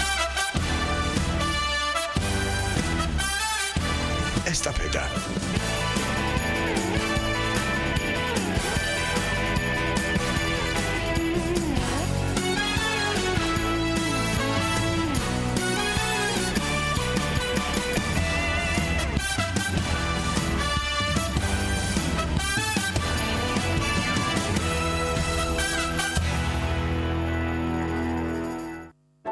ესტაფეტა